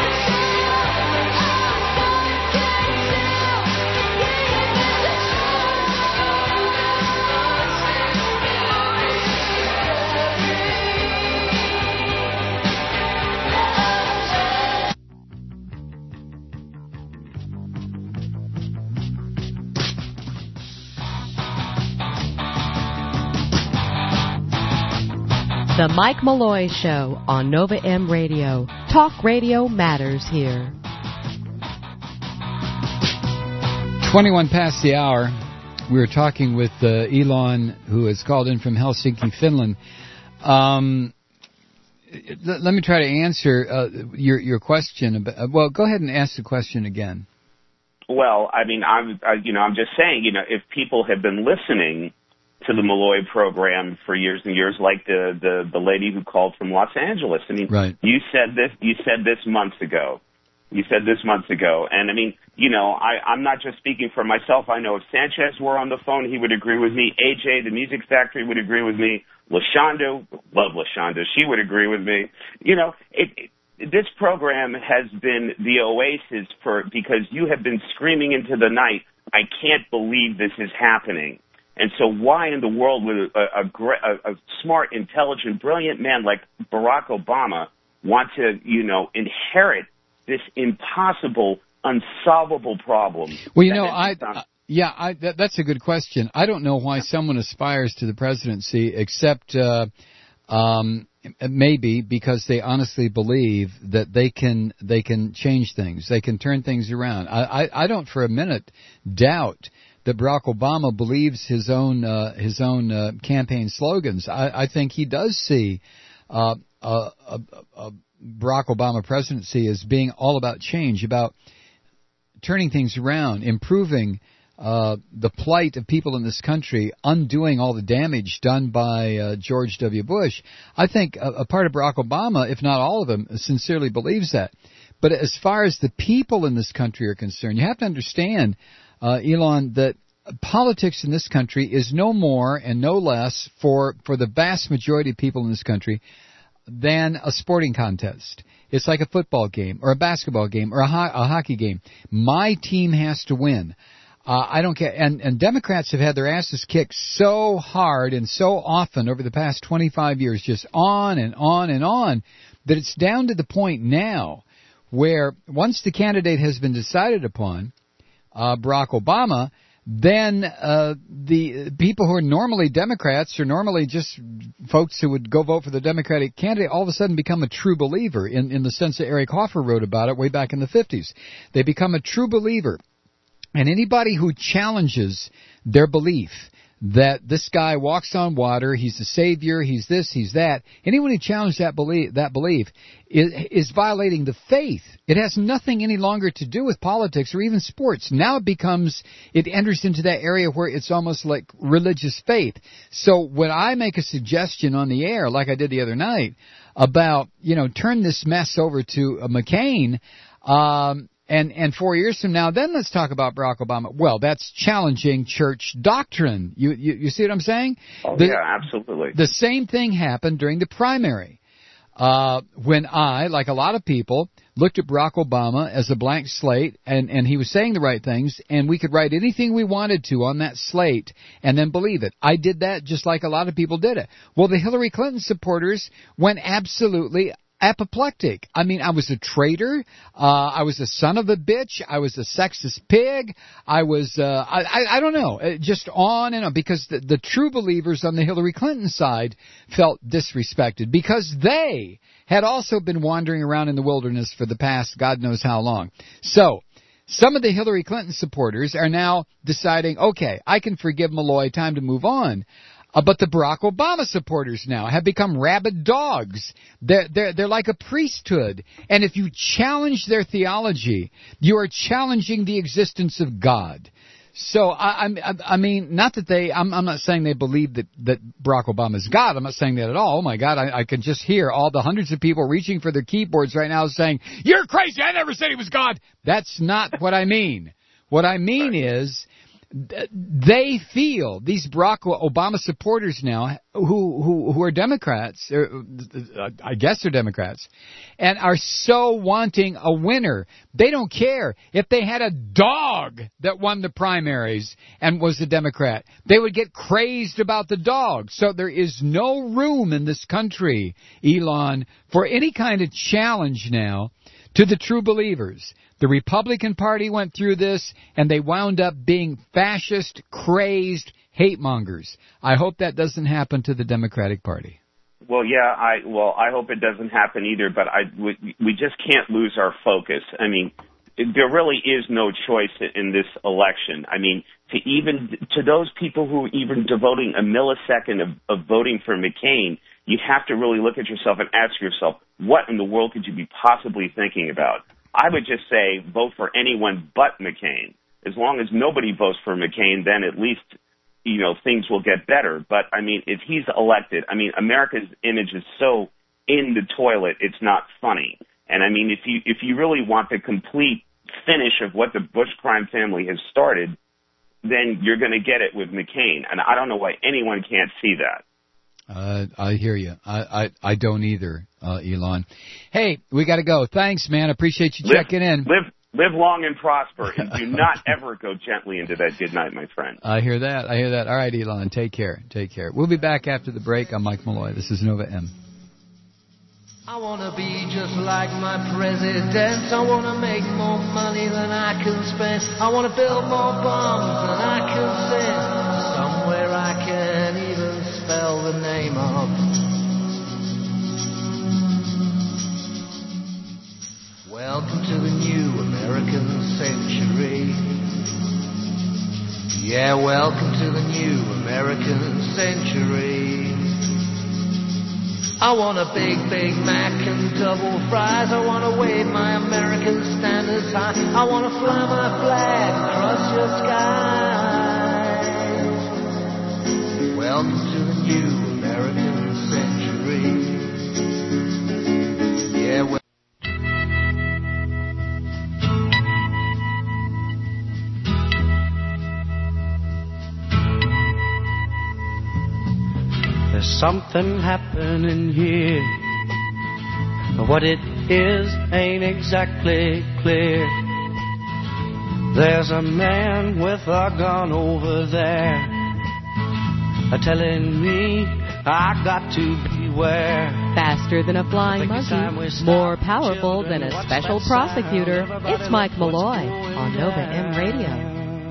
The Mike Malloy Show on Nova M Radio. Talk radio matters here. twenty-one past the hour. We were talking with uh, Elon, who has called in from Helsinki, Finland. Um, l- let me try to answer uh, your your question. About, uh, well, go ahead and ask the question again. Well, I mean, I'm, I, you know, I'm just saying, you know, if people have been listening to the Malloy program for years and years, like the, the, the lady who called from Los Angeles. I mean, right. you said this, you said this months ago. You said this months ago. And I mean, you know, I, I'm not just speaking for myself. I know if Sanchez were on the phone, he would agree with me. A J, the Music Factory, would agree with me. LaShonda, love LaShonda, she would agree with me. You know, it, it, this program has been the oasis for, because you have been screaming into the night, I can't believe this is happening. And so why in the world would a, a, a, a smart, intelligent, brilliant man like Barack Obama want to, you know, inherit this impossible, unsolvable problem? Well, you know, I, uh, yeah, I, that, that's a good question. I don't know why someone aspires to the presidency except uh, um, maybe because they honestly believe that they can they can change things, they can turn things around. I, I, I don't for a minute doubt that Barack Obama believes his own uh, his own uh, campaign slogans. I, I think he does see uh, a, a, a Barack Obama presidency as being all about change, about turning things around, improving uh, the plight of people in this country, undoing all the damage done by uh, George W. Bush. I think a, a part of Barack Obama, if not all of him, sincerely believes that. But as far as the people in this country are concerned, you have to understand, Uh, Elon, that politics in this country is no more and no less for, for the vast majority of people in this country than a sporting contest. It's like a football game or a basketball game or a, ho- a hockey game. My team has to win. Uh, I don't care. And, and Democrats have had their asses kicked so hard and so often over the past twenty-five years, just on and on and on, that it's down to the point now where once the candidate has been decided upon, Uh, Barack Obama, then uh, the people who are normally Democrats or normally just folks who would go vote for the Democratic candidate all of a sudden become a true believer in, in the sense that Eric Hoffer wrote about it way back in the fifties. They become a true believer. And anybody who challenges their belief that this guy walks on water, he's the savior, he's this, he's that, anyone who challenges that belief, that belief is, is violating the faith. It has nothing any longer to do with politics or even sports. Now it becomes, it enters into that area where it's almost like religious faith. So when I make a suggestion on the air, like I did the other night, about, you know, turn this mess over to uh, McCain, um, And and four years from now, then let's talk about Barack Obama. Well, that's challenging church doctrine. You you, you see what I'm saying? Oh, the, yeah, absolutely. The same thing happened during the primary. Uh, when I, like a lot of people, looked at Barack Obama as a blank slate, and, and he was saying the right things, and we could write anything we wanted to on that slate and then believe it. I did that just like a lot of people did it. Well, the Hillary Clinton supporters went absolutely apoplectic. I mean, I was a traitor. Uh, I was a son of a bitch. I was a sexist pig. I was, uh, I, I, I don't know, just on and on, because the, the true believers on the Hillary Clinton side felt disrespected because they had also been wandering around in the wilderness for the past God knows how long. So, some of the Hillary Clinton supporters are now deciding, okay, I can forgive Malloy, time to move on. Uh, but the Barack Obama supporters now have become rabid dogs. They're, they're, they're like a priesthood. And if you challenge their theology, you are challenging the existence of God. So, I, I, I mean, not that they, I'm, I'm not saying they believe that, that Barack Obama is God. I'm not saying that at all. Oh, my God, I, I can just hear all the hundreds of people reaching for their keyboards right now saying, you're crazy, I never said he was God. That's not what I mean. What I mean is, they feel, these Barack Obama supporters now, who who, who are Democrats, or, I guess they're Democrats, and are so wanting a winner. They don't care if they had a dog that won the primaries and was a Democrat. They would get crazed about the dog. So there is no room in this country, Elon, for any kind of challenge now to the true believers. The Republican Party went through this, and they wound up being fascist, crazed hate mongers. I hope that doesn't happen to the Democratic Party. Well, yeah, I well, I hope it doesn't happen either. But I we, we just can't lose our focus. I mean, there really is no choice in this election. I mean, to even to those people who are even devoting a millisecond of, of voting for McCain, you have to really look at yourself and ask yourself, what in the world could you be possibly thinking about? I would just say vote for anyone but McCain. As long as nobody votes for McCain, then at least, you know, things will get better. But, I mean, if he's elected, I mean, America's image is so in the toilet, it's not funny. And, I mean, if you if you really want the complete finish of what the Bush crime family has started, then you're going to get it with McCain. And I don't know why anyone can't see that. Uh, I hear you. I, I, I don't either, uh, Elon. Hey, we got to go. Thanks, man. Appreciate you live, checking in. Live live long and prosper, and do not ever go gently into that good night, my friend. I hear that. I hear that. All right, Elon. Take care. Take care. We'll be back after the break. I'm Mike Malloy. This is Nova M. I wanna be just like my president. I wanna make more money than I can spend. I wanna build more bombs than I can send. Somewhere I can even spell the name of. Welcome to the new American century. Yeah, welcome to the new American century. I want a big, big Mac and double fries. I want to wave my American standards high. I want to fly my flag across your skies. Welcome to the new American century. Yeah, well. There's something happening here. What it is ain't exactly clear. There's a man with a gun over there, telling me I got to beware. Faster than a flying monkey, more powerful than a special prosecutor. It's Mike Malloy on Nova M Radio.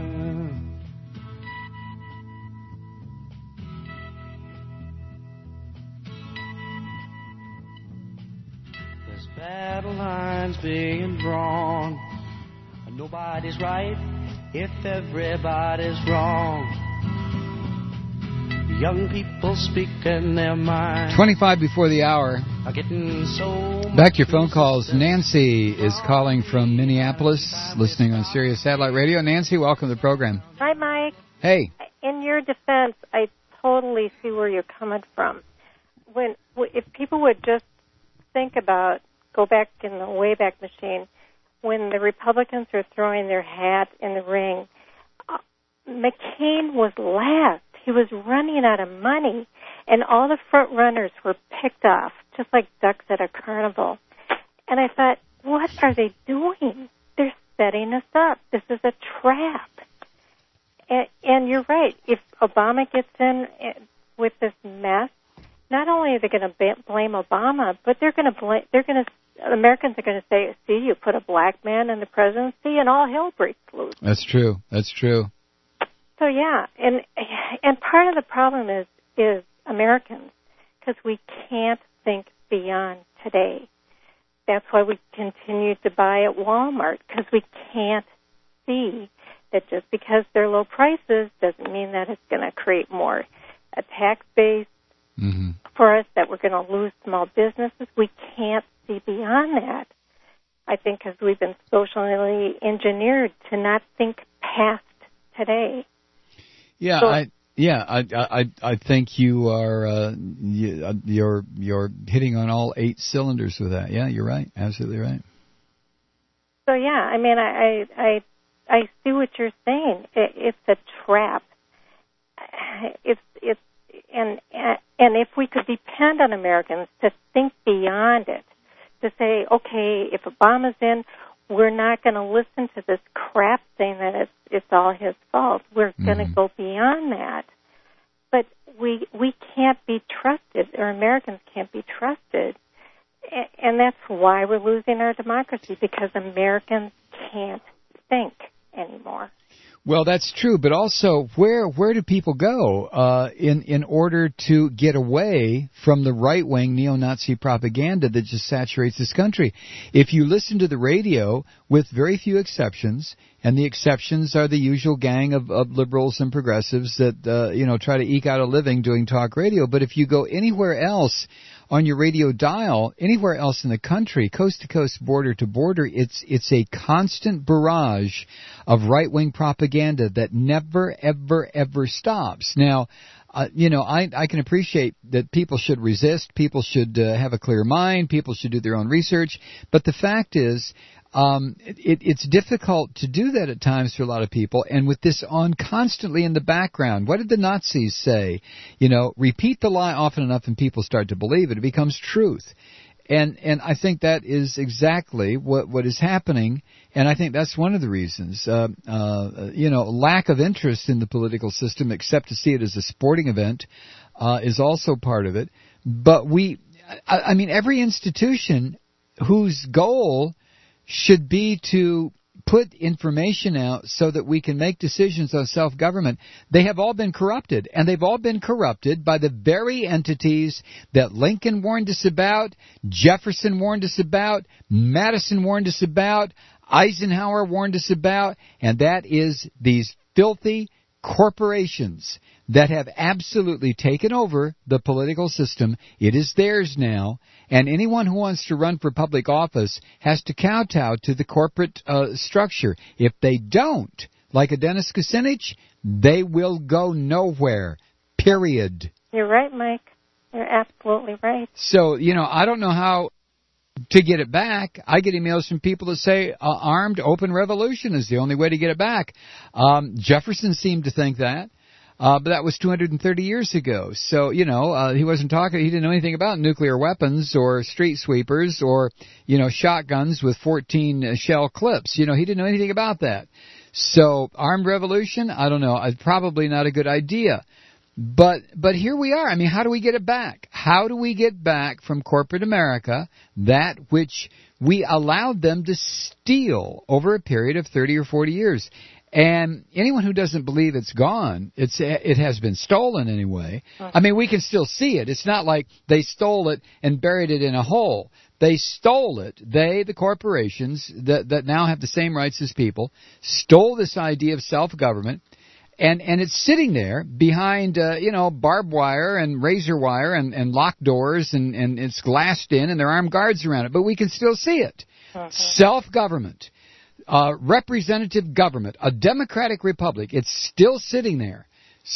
Battle lines being drawn. Nobody's right if everybody's wrong. Young people speaking their mind. twenty-five before the hour. Are getting so Back to your phone calls. Nancy is calling from Minneapolis, listening on Sirius Satellite Radio. Nancy, welcome to the program. Hi, Mike. Hey. In your defense, I totally see where you're coming from. When if people would just think about, go back in the Wayback Machine, when the Republicans were throwing their hat in the ring, uh, McCain was last. He was running out of money, and all the front runners were picked off, just like ducks at a carnival. And I thought, what are they doing? They're setting us up. This is a trap. And, and you're right. If Obama gets in with this mess, not only are they going to blame Obama, but they're going to blame. They're going to. Americans are going to say, "See, you put a black man in the presidency, and all hell breaks loose." That's true. That's true. So yeah, and and part of the problem is is Americans, because we can't think beyond today. That's why we continue to buy at Walmart, because we can't see that just because they're low prices doesn't mean that it's going to create more a tax base mm-hmm. for us, that we're going to lose small businesses. We can't see beyond that. I think because we've been socially engineered to not think past today. Yeah, so, I yeah, I I I think you are uh, you, you're you're hitting on all eight cylinders with that. Yeah, you're right, absolutely right. So yeah, I mean, I I I see what you're saying. It, it's a trap. It's it's and and if we could depend on Americans to think beyond it, to say, okay, if Obama's in, we're not going to listen to this crap saying that it's it's all his fault. We're mm-hmm. going to go beyond that. But we we can't be trusted, or Americans can't be trusted, and that's why we're losing our democracy, because Americans can't think anymore. Well, that's true, but also where where do people go uh, in in order to get away from the right wing neo-Nazi propaganda that just saturates this country? If you listen to the radio, with very few exceptions, and the exceptions are the usual gang of, of liberals and progressives that uh, you know try to eke out a living doing talk radio. But if you go anywhere else on your radio dial, anywhere else in the country, coast to coast, border to border, it's it's a constant barrage of right-wing propaganda that never, ever, ever stops. Now, uh, you know, I, I can appreciate that people should resist, people should uh, have a clear mind, people should do their own research, but the fact is, Um, it, it's difficult to do that at times for a lot of people, and with this on constantly in the background. What did the Nazis say? You know, repeat the lie often enough and people start to believe it. It becomes truth. And and I think that is exactly what, what is happening, and I think that's one of the reasons. Uh, uh, you know, lack of interest in the political system, except to see it as a sporting event, uh, is also part of it. But we, I, I mean, every institution whose goal should be to put information out so that we can make decisions on self-government, they have all been corrupted. And they've all been corrupted by the very entities that Lincoln warned us about, Jefferson warned us about, Madison warned us about, Eisenhower warned us about, and that is these filthy corporations that have absolutely taken over the political system. It is theirs now, and anyone who wants to run for public office has to kowtow to the corporate uh, structure. If they don't, like a Dennis Kucinich, they will go nowhere, period. You're right, Mike. You're absolutely right. So, you know, I don't know how to get it back. I get emails from people that say uh, armed open revolution is the only way to get it back. Um, Jefferson seemed to think that. Uh, but that was two hundred thirty years ago. So, you know, uh, he wasn't talking, he didn't know anything about nuclear weapons or street sweepers or, you know, shotguns with fourteen uh, shell clips. You know, he didn't know anything about that. So, armed revolution, I don't know, uh, probably not a good idea. But, but here we are. I mean, how do we get it back? How do we get back from corporate America that which we allowed them to steal over a period of thirty or forty years? And anyone who doesn't believe it's gone, it's it has been stolen anyway. I mean, we can still see it. It's not like they stole it and buried it in a hole. They stole it. They, the corporations that that now have the same rights as people, stole this idea of self-government, and and it's sitting there behind uh, you know barbed wire and razor wire and and locked doors, and and it's glassed in, and there are armed guards around it. But we can still see it. Uh-huh. Self-government. Uh, representative government, a democratic republic, it's still sitting there.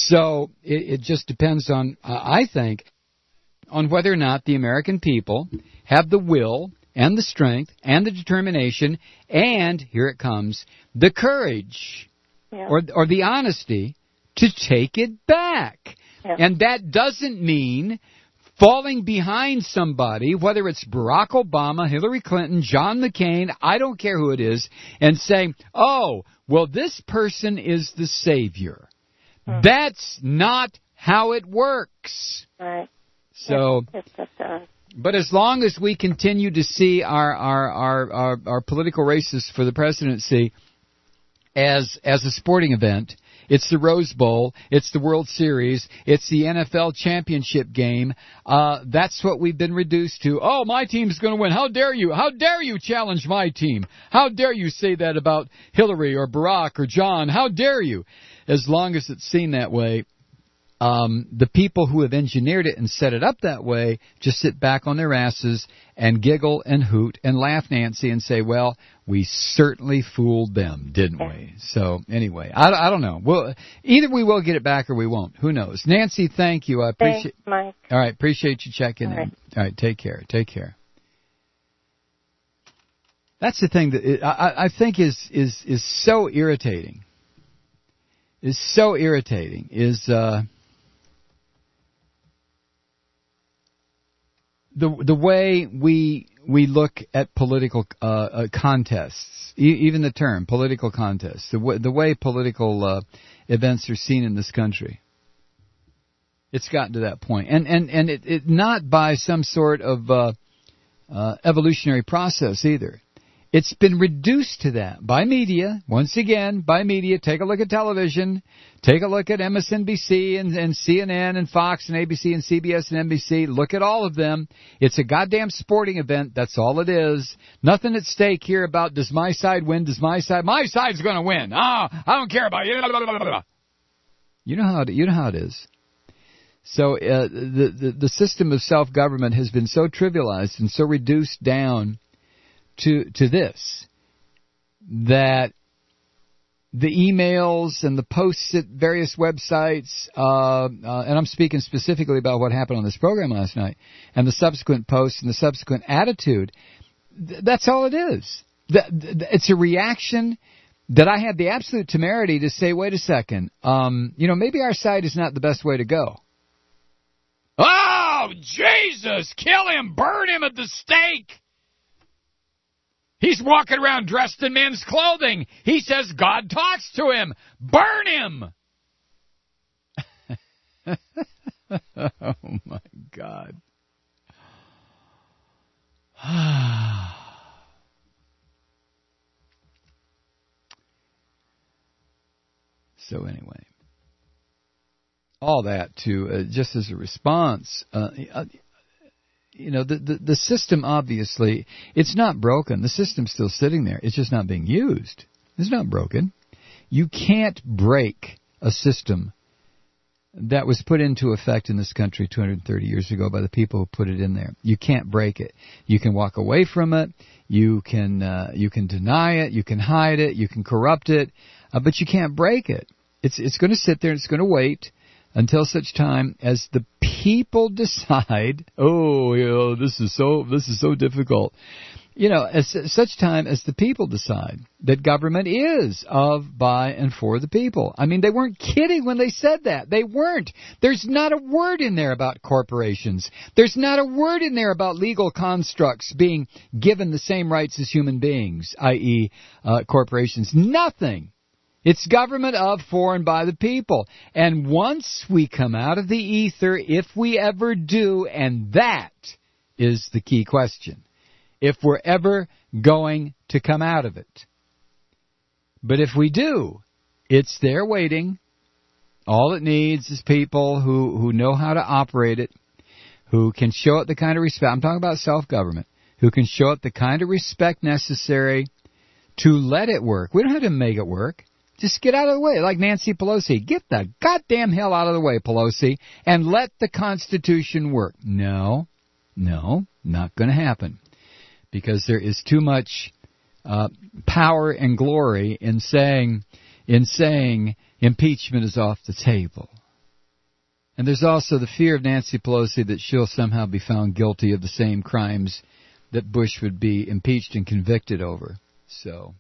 So it, it just depends on, uh, I think, on whether or not the American people have the will and the strength and the determination and, here it comes, the courage yeah. or, or the honesty to take it back. Yeah. And that doesn't mean falling behind somebody, whether it's Barack Obama, Hillary Clinton, John McCain, I don't care who it is, and saying, oh, well, this person is the savior. Hmm. That's not how it works. Right. So, yes, yes, yes, but as long as we continue to see our, our, our, our, our political races for the presidency as as a sporting event, it's the Rose Bowl, it's the World Series, it's the N F L championship game. Uh, that's what we've been reduced to. Oh, my team's going to win. How dare you? How dare you challenge my team? How dare you say that about Hillary or Barack or John? How dare you? As long as it's seen that way, um, the people who have engineered it and set it up that way just sit back on their asses and giggle and hoot and laugh Nancy and say, well, we certainly fooled them, didn't we? So, anyway, I, I don't know. We'll, either we will get it back or we won't. Who knows? Nancy, thank you. I appreciate Thanks, Mike. All right, appreciate you checking All in. right. All right, take care. Take care. That's the thing that it, I, I think is, is, is so irritating. Is so irritating. Is uh, the the way we we look at political uh, uh, contests, e- even the term political contests, the, w- the way political uh, events are seen in this country. It's gotten to that point, and and and it, it not by some sort of uh, uh, evolutionary process either. It's been reduced to that by media. Once again, by media. Take a look at television. Take a look at M S N B C and, and C N N and Fox and A B C and C B S and N B C. Look at all of them. It's a goddamn sporting event. That's all it is. Nothing at stake here about does my side win, does my side... My side's going to win. Ah, I don't care about you. You know how it, you know how it is. So uh, the, the, the system of self-government has been so trivialized and so reduced down to to this, that the emails and the posts at various websites, uh, uh, and I'm speaking specifically about what happened on this program last night, and the subsequent posts and the subsequent attitude, th- that's all it is. Th- th- it's a reaction that I had the absolute temerity to say, wait a second, um, you know, maybe our side is not the best way to go. Oh, Jesus, kill him, burn him at the stake. He's walking around dressed in men's clothing. He says God talks to him. Burn him! Oh, my God. So anyway, all that to, uh, just as a response, uh, uh, you know, the, the, the system, obviously, it's not broken. The system's still sitting there. It's just not being used. It's not broken. You can't break a system that was put into effect in this country two hundred thirty years ago by the people who put it in there. You can't break it. You can walk away from it. You can uh, you can deny it. You can hide it. You can corrupt it. Uh, but you can't break it. It's it's going to sit there and it's going to wait until such time as the people decide, oh, you know, this is so this is so difficult. You know, as such time as the people decide that government is of, by, and for the people. I mean, they weren't kidding when they said that. They weren't. There's not a word in there about corporations. There's not a word in there about legal constructs being given the same rights as human beings, that is, uh, corporations. Nothing. It's government of, for, and by the people. And once we come out of the ether, if we ever do, and that is the key question, if we're ever going to come out of it. But if we do, it's there waiting. All it needs is people who, who know how to operate it, who can show it the kind of respect. I'm talking about self-government, who can show it the kind of respect necessary to let it work. We don't have to make it work. Just get out of the way, like Nancy Pelosi. Get the goddamn hell out of the way, Pelosi, and let the Constitution work. No, no, not going to happen. Because there is too much uh, power and glory in saying, in saying impeachment is off the table. And there's also the fear of Nancy Pelosi that she'll somehow be found guilty of the same crimes that Bush would be impeached and convicted over. So,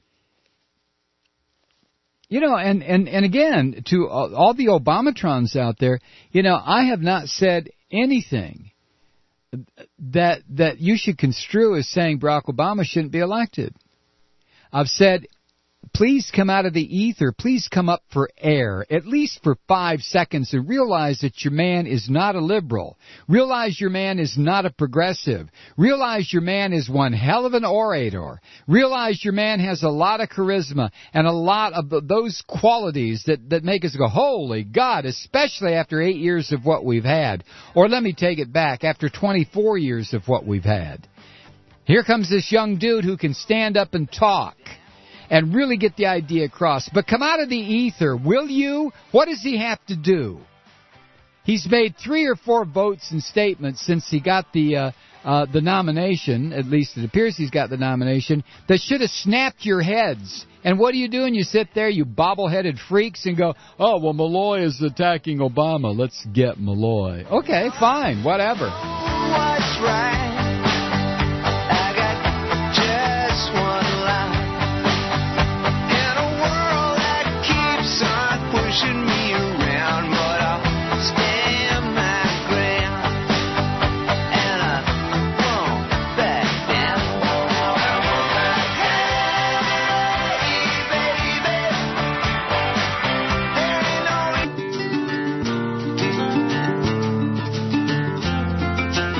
you know, and, and, and again, to all, all the Obamatrons out there, you know, I have not said anything that that you should construe as saying Barack Obama shouldn't be elected. I've said, please come out of the ether, please come up for air, at least for five seconds, and realize that your man is not a liberal. Realize your man is not a progressive. Realize your man is one hell of an orator. Realize your man has a lot of charisma and a lot of the, those qualities that, that make us go, holy God, especially after eight years of what we've had. Or let me take it back, after twenty-four years of what we've had. Here comes this young dude who can stand up and talk and really get the idea across. But come out of the ether, will you? What does he have to do? He's made three or four votes and statements since he got the uh, uh, the nomination, at least it appears he's got the nomination, that should have snapped your heads. And what are you doing? You sit there, you bobble-headed freaks, and go, oh, well, Malloy is attacking Obama. Let's get Malloy. Okay, fine, whatever. What's right? I got just one life. Pushing me around, but I'll stand my ground, and I won't back down. Hey, baby, there ain't no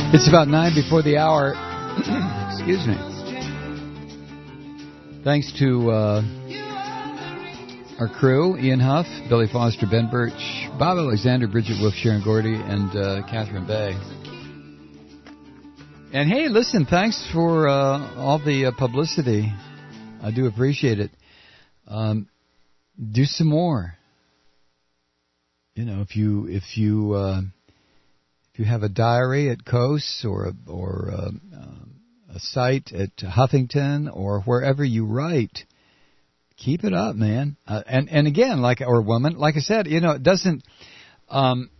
It's about nine before the hour. Excuse me. Thanks to uh, our crew, Ian Huff, Billy Foster, Ben Birch, Bob Alexander, Bridget Wolf, Sharon Gordy, and uh, Catherine Bay. And hey, listen, thanks for uh, all the uh, publicity. I do appreciate it. Um, do some more. You know, if you if you uh, if you have a diary at Coase or a, or a, a site at Huffington or wherever you write, keep it up, man. Uh, and and again, like or woman, like I said, you know, it doesn't. Um,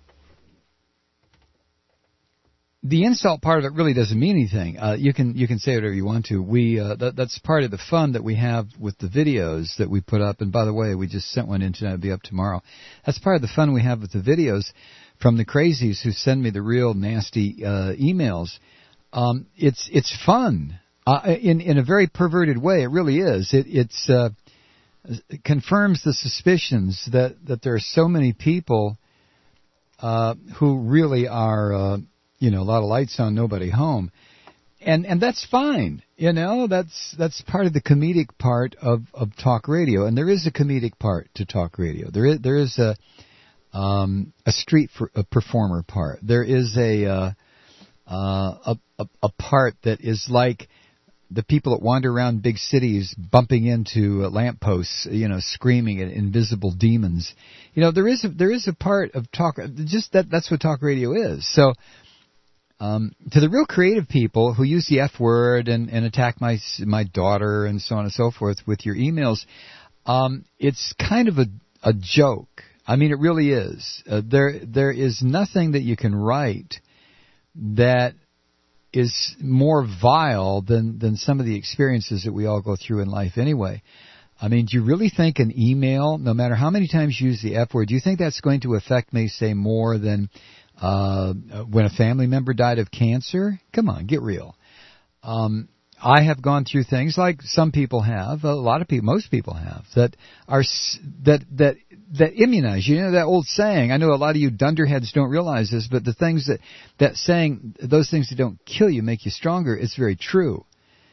The insult part of it really doesn't mean anything. Uh, you can you can say whatever you want to. We uh, that, that's part of the fun that we have with the videos that we put up. And by the way, we just sent one in tonight. It'll be up tomorrow. That's part of the fun we have with the videos from the crazies who send me the real nasty uh, emails. Um, it's it's fun uh, in in a very perverted way. It really is. It it's uh, it confirms the suspicions that that there are so many people uh, who really are. Uh, You know, a lot of lights on, nobody home, and and that's fine. You know, that's that's part of the comedic part of, of talk radio, and there is a comedic part to talk radio. There is there is a um, a street for, a performer part. There is a, uh, uh, a a a part that is like the people that wander around big cities bumping into uh, lampposts, you know, screaming at invisible demons. You know, there is a, there is a part of talk. Just that that's what talk radio is. So. Um, to the real creative people who use the F word and, and attack my my daughter and so on and so forth with your emails, um, it's kind of a, a joke. I mean, it really is. Uh, there there is nothing that you can write that is more vile than, than some of the experiences that we all go through in life anyway. I mean, do you really think an email, no matter how many times you use the F word, do you think that's going to affect me, say, more than... Uh, when a family member died of cancer? Come on, get real. Um, I have gone through things like some people have, a lot of people, most people have, that are that that that immunize. You know that old saying. I know a lot of you dunderheads don't realize this, but the things that that saying, those things that don't kill you make you stronger. It's very true.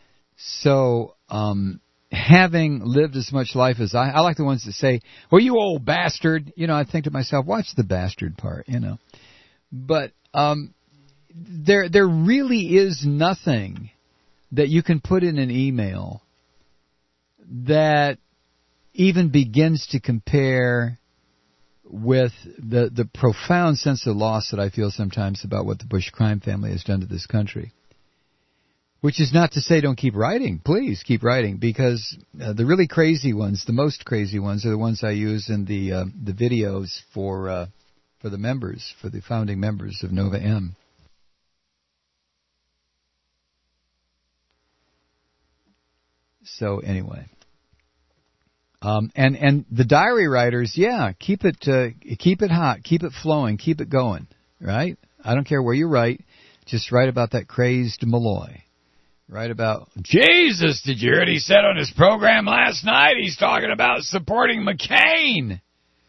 So, um, having lived as much life as I, I like the ones that say, "Well, you old bastard." You know, I think to myself, watch the bastard part. You know. But um, there there really is nothing that you can put in an email that even begins to compare with the, the profound sense of loss that I feel sometimes about what the Bush crime family has done to this country. Which is not to say don't keep writing. Please keep writing, because uh, the really crazy ones, the most crazy ones, are the ones I use in the uh, the videos for... Uh, for the members, for the founding members of Nova M. So anyway, um, and and the diary writers, yeah, keep it uh, keep it hot, keep it flowing, keep it going, right? I don't care where you write, just write about that crazed Malloy. Write about, Jesus, did you hear what he said on his program last night? He's talking about supporting McCain.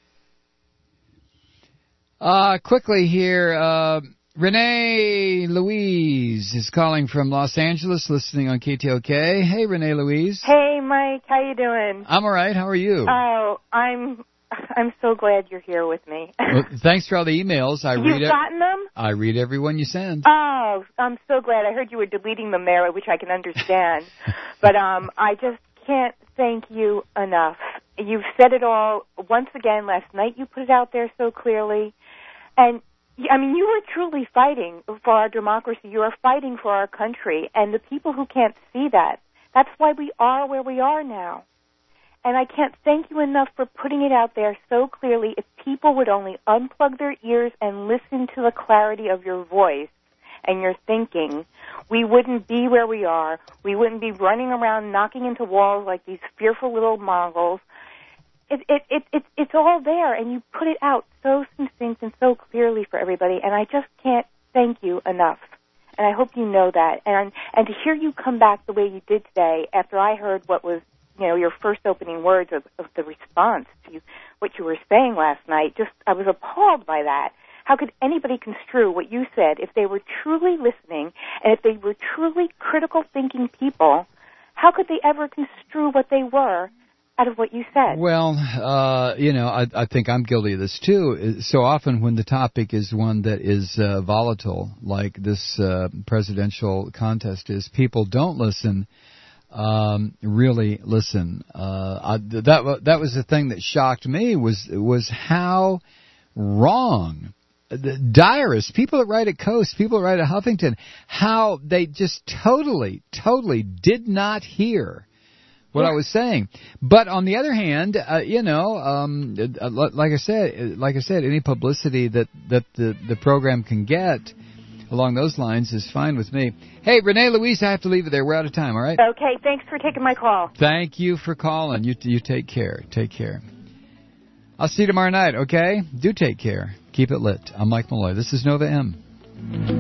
Uh, quickly here, uh, Renee Louise is calling from Los Angeles, listening on K T O K. Hey, Renee Louise. Hey, Mike. How you doing? I'm all right. How are you? Oh, I'm I'm so glad you're here with me. Well, thanks for all the emails. I You've read it. gotten them? I read every one you send. Oh, I'm so glad. I heard you were deleting them there, which I can understand. But um, I just can't thank you enough. You've said it all once again last night. You put it out there so clearly. And, I mean, you are truly fighting for our democracy. You are fighting for our country. And the people who can't see that, that's why we are where we are now. And I can't thank you enough for putting it out there so clearly. If people would only unplug their ears and listen to the clarity of your voice and your thinking, we wouldn't be where we are. We wouldn't be running around knocking into walls like these fearful little Mongols. It, it, it, it, it's all there, and you put it out so succinct and so clearly for everybody, and I just can't thank you enough. And I hope you know that. And and to hear you come back the way you did today, after I heard what was, you know, your first opening words of, of the response to what you were saying last night, just I was appalled by that. How could anybody construe what you said if they were truly listening and if they were truly critical thinking people? How could they ever construe what they were out of what you said? Well, uh, you know, I, I think I'm guilty of this too. So often when the topic is one that is uh, volatile, like this uh, presidential contest is, people don't listen. Um, really listen. Uh, I, that that was the thing that shocked me was was how wrong the diarists, people that write at Coast, people that write at Huffington, how they just totally, totally did not hear what yeah. I was saying. But on the other hand, uh, you know, um, like I said, like I said, any publicity that that the the program can get along those lines is fine with me. Hey, Renee Louise, I have to leave it there. We're out of time, all right? Okay, thanks for taking my call. Thank you for calling. You you take care. Take care. I'll see you tomorrow night, okay? Do take care. Keep it lit. I'm Mike Malloy. This is Nova M.